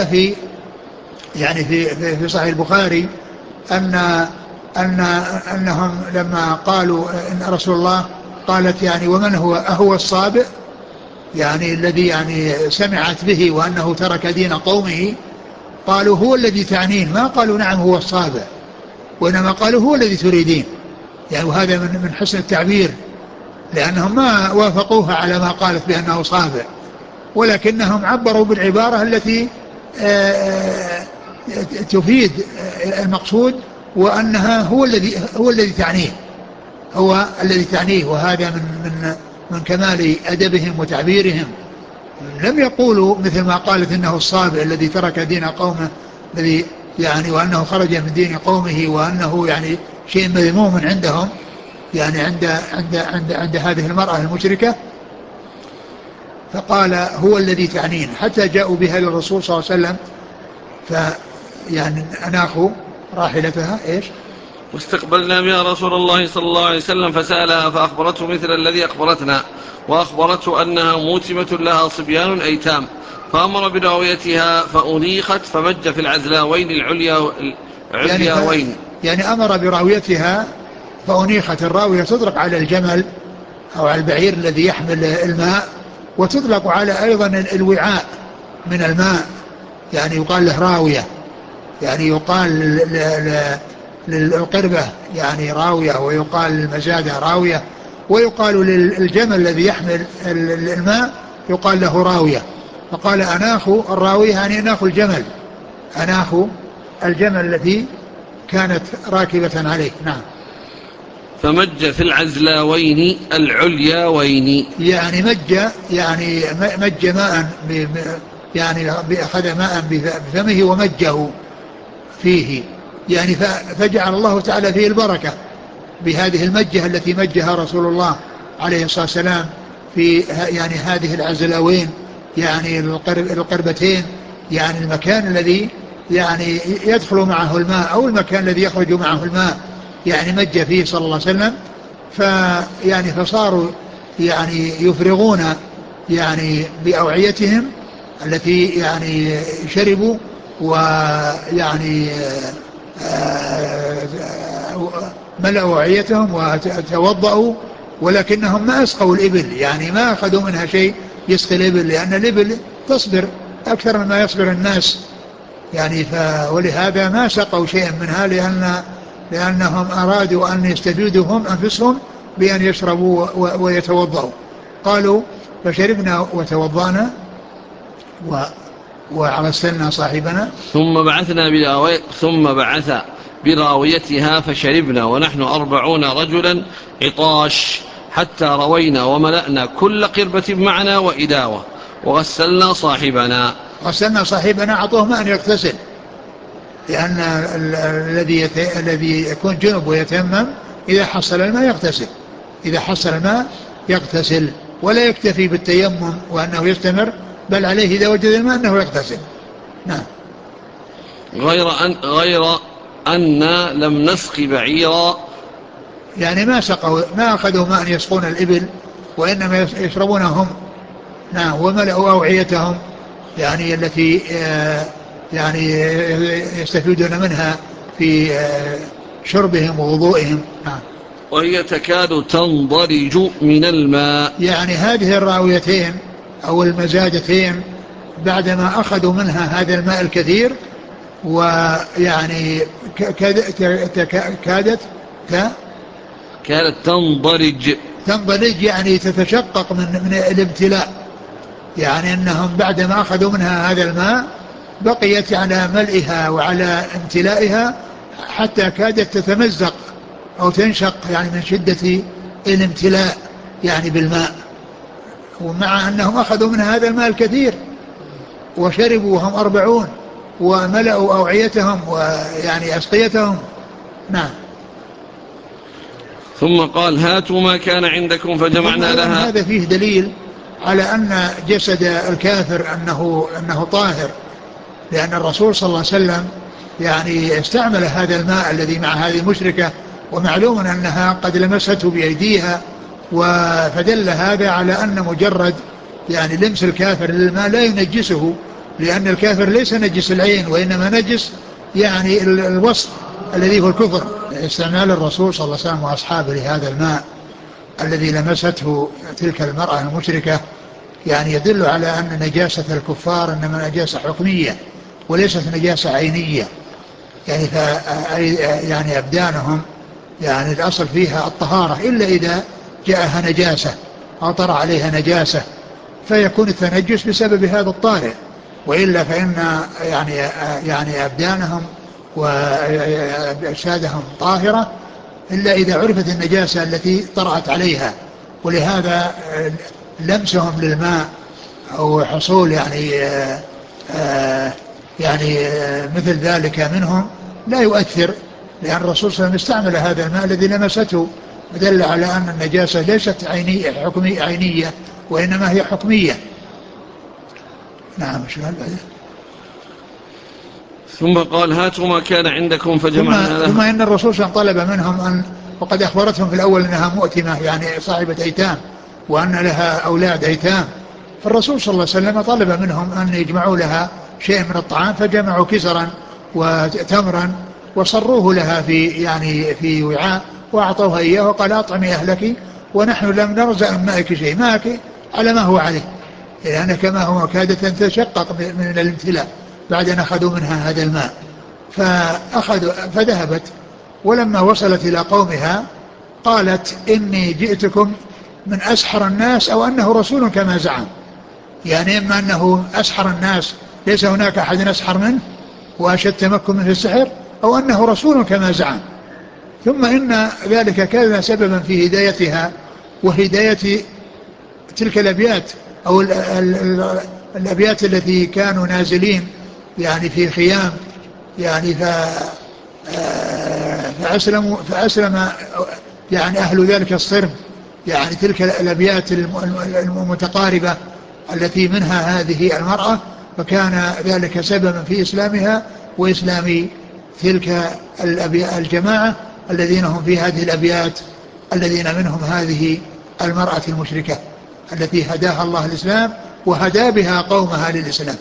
في صحيح البخاري أنهم لما قالوا إن رسول الله، قالت يعني ومن هو الصابئ يعني الذي يعني سمعت به وأنه ترك دين قومه؟ قالوا هو الذي تعنين، ما قالوا نعم هو الصابئ، وإنما قالوا هو الذي تريدين، يعني وهذا من حسن التعبير، لأنهم ما وافقوها على ما قالت بأنه صابئ، ولكنهم عبروا بالعبارة التي تفيد المقصود، وأنها هو الذي تعنيه، وهذا من كمال أدبهم وتعبيرهم. لم يقولوا مثل ما قالت إنه الصابئ الذي ترك دين قومه، الذي يعني وأنه خرج من دين قومه، وأنه يعني شيء مذموم عندهم، يعني عند هذه المرأة المشركة. فقال هو الذي تعنين، حتى جاءوا بها للرسول صلى الله عليه وسلم، فيعني أناخوا راحلتها إيش؟ واستقبلنا بها رسول الله صلى الله عليه وسلم فسألها فأخبرته مثل الذي أخبرتنا، وأخبرته أنها موتمة لها صبيان أيتام، فأمر براويتها فأنيخت فمج في العزلاوين العلياوين. يعني أمر براويتها فأنيخت. الراوية تطلق على الجمل أو على البعير الذي يحمل الماء، وتطلق على أيضا الوعاء من الماء، يعني يقال له راوية، يعني يقال للقربة يعني راوية، ويقال للمزادة راوية، ويقال للجمل الذي يحمل الماء يقال له راوية. فقال أناخ الراوية يعني أناخ الجمل التي كانت راكبة عليه. نعم. فمج في العزلاوين العلياوين، يعني مج ماء يعني أخذ ماء بفمه ومجه فيه، يعني فجعل الله تعالى فيه البركة بهذه المجة التي مجها رسول الله عليه الصلاة والسلام في يعني هذه العزلاوين، يعني القربتين، يعني المكان الذي يعني يدخل معه الماء أو المكان الذي يخرج معه الماء، يعني مج فيه صلى الله عليه وسلم. فصاروا يعني يفرغون يعني بأوعيتهم التي يعني شربوا، ويعني ملأوا أوعيتهم وتوضأوا، ولكنهم ما أسقوا الإبل، يعني ما أخذوا منها شيء يسقي الإبل، لأن الإبل تصبر أكثر مما يصبر الناس يعني، ولهذا ما سقوا شيئا منها، لأنهم أرادوا أن يستفيدوا هم أنفسهم بأن يشربوا ويتوضأوا. قالوا فشربنا وتوضأنا وغسلنا صاحبنا ثم بعث براويتها فشربنا ونحن 40 رجلا عطاش حتى روينا وملأنا كل قربة معنا وإداوة وغسلنا صاحبنا. غسلنا صاحبنا، أعطوه ماء يغتسل، لأن الذي يكون جنب ويتيمم إذا حصل الماء يغتسل، إذا حصل الماء يغتسل، ولا يكتفي بالتيمم وأنه يستمر، بل عليه إذا وجد الماء أنه يغتسل. نعم. غير أن لم نسق بعيرا، يعني ما أخذوا ماء يسقون الإبل، وإنما يشربونه هم. نعم. وملأوا أوعيتهم يعني التي يعني يستفيدون منها في شربهم ووضوئهم. نعم. وهي تكاد تنضرج من الماء. يعني هذه الراويتين أو المزادتين بعدما أخذوا منها هذا الماء الكثير، ويعني كادت تنضرج يعني تتشقق من الامتلاء، يعني أنهم بعدما أخذوا منها هذا الماء بقيت على ملئها وعلى امتلائها حتى كادت تتمزق أو تنشق، يعني من شدة الامتلاء يعني بالماء، ومع أنهم أخذوا منها هذا الماء الكثير وشربوا وهم 40 وملأوا أوعيتهم ويعني أسقيتهم. نعم. ثم قال هاتوا ما كان عندكم فجمعنا لها. هذا فيه دليل على أن جسد الكافر أنه طاهر، لأن الرسول صلى الله عليه وسلم يعني استعمل هذا الماء الذي مع هذه المشركة، ومعلوم أنها قد لمسته بأيديها، فدل هذا على أن مجرد يعني لمس الكافر للماء لا ينجسه، لأن الكافر ليس نجس العين، وإنما نجس يعني الوصف الذي هو الكفر. استعمال الرسول صلى الله عليه وسلم وأصحابه لهذا الماء الذي لمسته تلك المرأة المشركة يعني يدل على أن نجاسة الكفار إنما نجاسة حكمية وليست نجاسة عينية، يعني يعني أبدانهم يعني الأصل فيها الطهارة، إلا إذا جاءها نجاسة أو طرأ عليها نجاسة فيكون التنجس بسبب هذا الطارئ، وإلا فإن يعني أبدانهم وأجسادهم طاهرة إلا إذا عرفت النجاسة التي طرأت عليها. ولهذا لمسهم للماء أو حصول يعني مثل ذلك منهم لا يؤثر، لأن الرسول صلى الله عليه وسلم استعمل هذا الماء الذي لمسته، ودل على أن النجاسة ليست عينية وإنما هي حكمية. نعم. ثم قال هاتوا ما كان عندكم فجمعنا لها. ثم إن الرسول صلى الله عليه وسلم طلب منهم وقد أخبرتهم في الأول أنها مؤتمة يعني صاحبة أيتام وأن لها أولاد أيتام، فالرسول صلى الله عليه وسلم طلب منهم أن يجمعوا لها شيء من الطعام، فجمعوا كسرا وتمرا وصروه لها في وعاء وأعطوها إياه وقال أطعمي أهلك ونحن لم نرزق من مائك شيء، مائك على ما هو عليه، لأن كما هو كادت أن تشقق من الامتلاء بعد أن أخذوا منها هذا الماء. فذهبت، ولما وصلت إلى قومها قالت إني جئتكم من أسحر الناس أو أنه رسول كما زعم، يعني إما أنه أسحر الناس ليس هناك أحد أسحر منه وأشد تمكن في السحر، أو أنه رسول كما زعم. ثم إن ذلك كان سببا في هدايتها وهداية تلك الأبيات أو الأبيات التي كانوا نازلين يعني في خيام يعني فأسلم يعني أهل ذلك الصرم، يعني تلك الأبيات المتقاربة التي منها هذه المرأة، فكان ذلك سببا في إسلامها وإسلام تلك الجماعة الذين هم في هذه الأبيات الذين منهم هذه المرأة المشركة التي هداها الله الإسلام وهدى بها قومها للإسلام.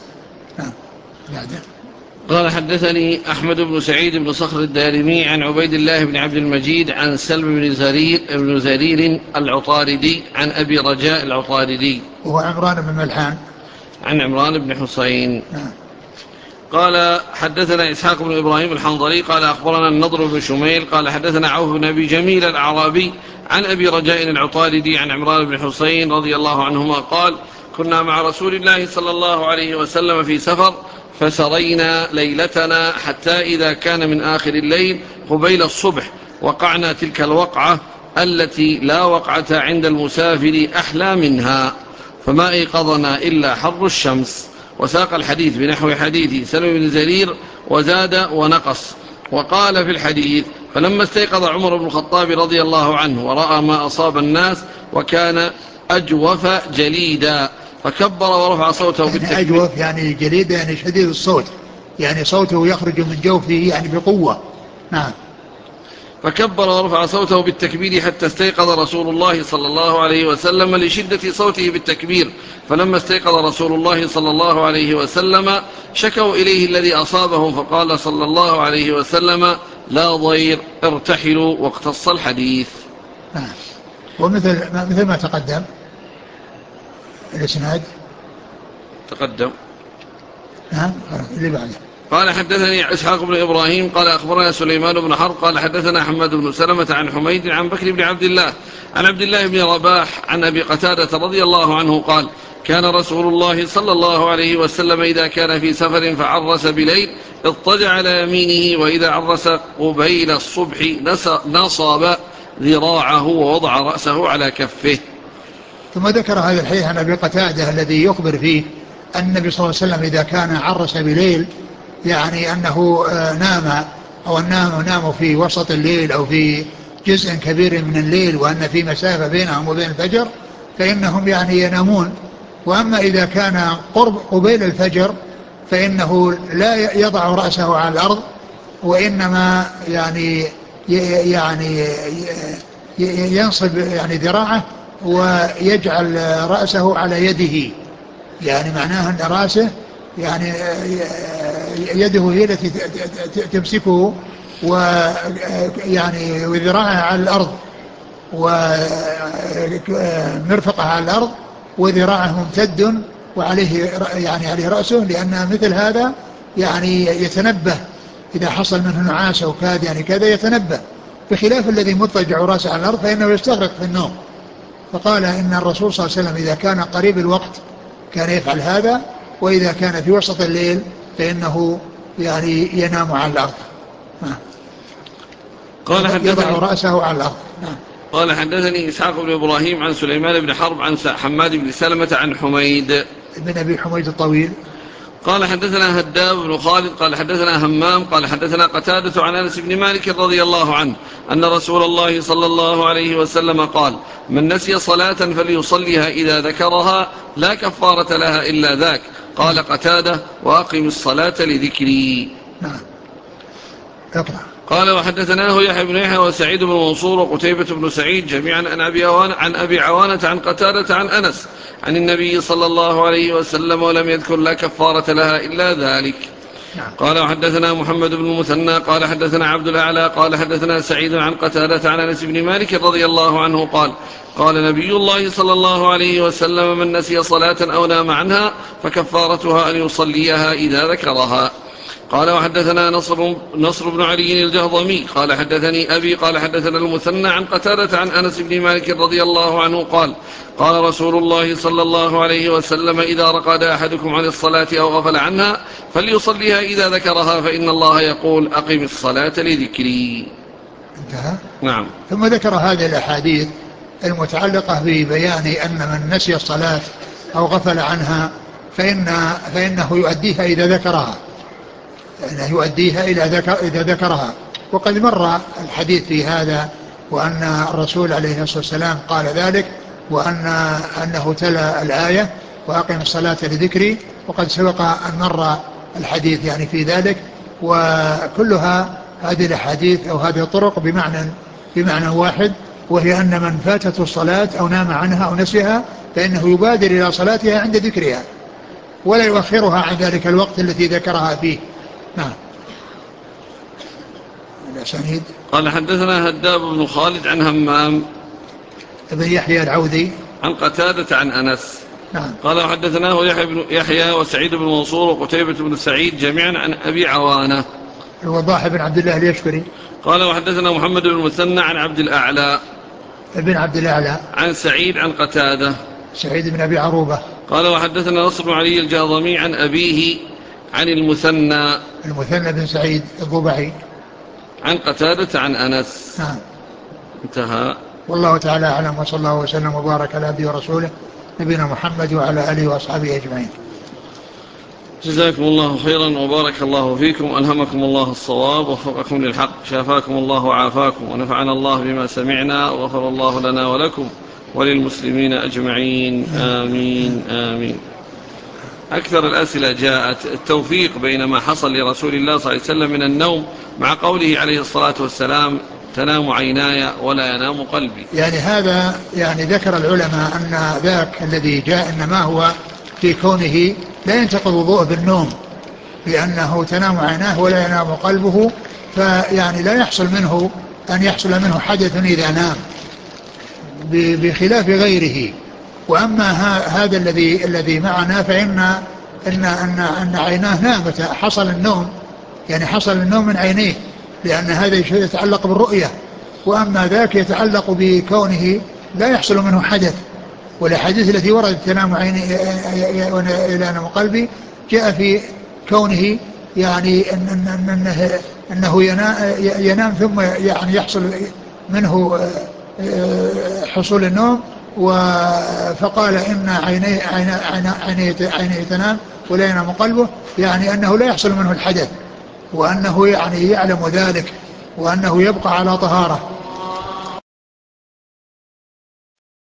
قال حدثني أحمد بن سعيد بن صخر الدارمي عن عبيد الله بن عبد المجيد عن سلم بن زرير العطاردي عن أبي رجاء العطاردي وهو عمران بن ملحان عن عمران بن حسين. قال حدثنا إسحاق بن إبراهيم الحنظلي قال أخبرنا النضر بن شميل قال حدثنا عوف بن أبي جميل الأعرابي عن أبي رجاء العطاردي عن عمران بن حسين رضي الله عنهما قال كنا مع رسول الله صلى الله عليه وسلم في سفر فسرينا ليلتنا حتى إذا كان من آخر الليل قبيل الصبح وقعنا تلك الوقعة التي لا وقعة عند المسافر أحلى منها فما أيقظنا إلا حر الشمس. وساق الحديث بنحو حديث سلم بن زرير وزاد ونقص. وقال في الحديث فلما استيقظ عمر بن الخطاب رضي الله عنه ورأى ما أصاب الناس وكان أجوف جليدا فكبر ورفع صوته بالتكبير. أجوف يعني جليدا يعني شديد الصوت يعني صوته يخرج من جوفه يعني بقوة. نعم. فكبر ورفع صوته بالتكبير حتى استيقظ رسول الله صلى الله عليه وسلم لشدة صوته بالتكبير فلما استيقظ رسول الله صلى الله عليه وسلم شكوا إليه الذي أصابهم فقال صلى الله عليه وسلم لا ضير ارتحلوا واقتص الحديث. ومثل ما تقدم الإسناد تقدم. اللي بعده قال حدثني إسحاق بن إبراهيم قال أخبرنا سليمان بن حرب قال حدثنا حماد بن سلمة عن حميد عن بكر بن عبد الله عن عبد الله بن رباح عن أبي قتادة رضي الله عنه قال كان رسول الله صلى الله عليه وسلم إذا كان في سفر فعرس بليل اضطجع على يمينه وإذا عرس قبيل الصبح نصب ذراعه ووضع رأسه على كفه. ثم ذكر هذا الحديث عن أبي قتادة الذي يخبر فيه أن النبي صلى الله عليه وسلم إذا كان عرس بليل يعني أنه نام أو نام في وسط الليل أو في جزء كبير من الليل وأن في مسافة بينهم وبين الفجر فإنهم يعني ينامون. وأما إذا كان قبيل الفجر فإنه لا يضع رأسه على الأرض وإنما يعني ينصب يعني ذراعه ويجعل رأسه على يده يعني معناه أن رأسه يعني يده هي التي تمسكه ويعني وذراعه على الأرض ومرفقه على الأرض وذراعه ممتد وعليه يعني عليه رأسه لأن مثل هذا يعني يتنبه إذا حصل منه نعاس أو كاد يعني كذا يتنبه بخلاف الذي مضطجع رأسه على الأرض فإنه يستغرق في النوم. فقال إن الرسول صلى الله عليه وسلم إذا كان قريب الوقت كان يفعل هذا وإذا كان في وسط الليل فإنه يعني ينام على الأرض يضع رأسه على الأرض. قال حدثني إسحاق بن إبراهيم عن سليمان بن حرب عن حماد بن سلمة عن حميد بن أبي حميد الطويل قال حدثنا هداب بن خالد قال حدثنا همام قال حدثنا قتادة عن أنس بن مالك رضي الله عنه أن رسول الله صلى الله عليه وسلم قال من نسي صلاة فليصليها إذا ذكرها لا كفارة لها إلا ذاك. قال قتادة وأقم الصلاة لذكري. قال وحدثناه يحيى بن يحيى وسعيد بن منصور وقتيبة بن سعيد جميعا عن أبي عوانة عن قتادة عن أنس عن النبي صلى الله عليه وسلم ولم يذكر لا كفارة لها إلا ذلك. قال وحدثنا محمد بن المثنى قال حدثنا عبد الأعلى قال حدثنا سعيد عن قتادة عن أنس بن مالك رضي الله عنه قال نبي الله صلى الله عليه وسلم من نسي صلاة أو نام عنها فكفارتها أن يصليها إذا ذكرها. قال وحدثنا نصر بن علي الجهضمي قال حدثني أبي قال حدثنا المثنى عن قتادة عن أنس بن مالك رضي الله عنه قال رسول الله صلى الله عليه وسلم إذا رقد أحدكم عن الصلاة أو غفل عنها فليصليها إذا ذكرها فإن الله يقول أقم الصلاة لذكري. انتهى. نعم. ثم ذكر هذه الأحاديث المتعلقة ببيان أن من نسي الصلاة أو غفل عنها فإنه يؤديها إذا ذكرها إذا ذكرها. وقد مر الحديث في هذا وأن الرسول عليه الصلاة والسلام قال ذلك وأنه تلا الآية وأقم الصلاة لذكري وقد سبق أن مر الحديث يعني في ذلك. وكلها هذه الأحاديث أو هذه الطرق بمعنى واحد وهي أن من فاتته الصلاة أو نام عنها أو نسيها فإنه يبادر إلى صلاتها عند ذكرها ولا يؤخرها عن ذلك الوقت التي ذكرها فيه. نعم. الأسانيد. قال حدثنا هداب بن خالد عن همام ابن يحيى العوذي عن قتادة عن أنس. نعم. قال حدثناه يحيى وسعيد بن منصور وقتيبة بن سعيد جميعا عن أبي عوانة الوضاح بن عبد الله اليشكري. قال وحدثنا محمد بن المثنى عن عبد الأعلى ابن عبد الأعلى عن سعيد عن قتادة سعيد بن أبي عروبة. قال وحدثنا نصر بن علي الجاضمي عن أبيه عن المثنى بن سعيد الضبعي عن قتادة عن أنس. نعم. انتهى. والله تعالى أعلم، وصلى الله وسلم وبارك على عبده ورسوله نبينا محمد وعلى آله وأصحابه أجمعين. جزاكم الله خيرا وبارك الله فيكم، ألهمكم الله الصواب ووفقكم للحق، شافاكم الله وعافاكم، ونفعنا الله بما سمعنا، وغفر الله لنا ولكم وللمسلمين أجمعين، آمين آمين. أكثر الأسئلة جاءت التوفيق بين ما حصل لرسول الله صلى الله عليه وسلم من النوم مع قوله عليه الصلاة والسلام تنام عيناي ولا ينام قلبي. يعني هذا يعني ذكر العلماء أن ذاك الذي جاء إنما هو في كونه لا ينتقض وضوءه بالنوم، لأنه تنام عيناه ولا ينام قلبه، فيعني لا يحصل منه أن يحصل منه حدث إذا نام بخلاف غيره. وأما هذا الذي معنا فإن أن عيناه نامت، حصل النوم، يعني حصل النوم من عينيه، لأن هذا يتعلق بالرؤية، وأما ذاك يتعلق بكونه لا يحصل منه حدث. والأحاديث التي وردت تنام عيني إلى نوم قلبي جاء في كونه يعني أنه ينام ثم يعني يحصل منه حصول النوم، فقال إن عينيه تنام ولا ينام قلبه، يعني أنه لا يحصل منه الحدث، وأنه يعني يعلم ذلك، وأنه يبقى على طهارة.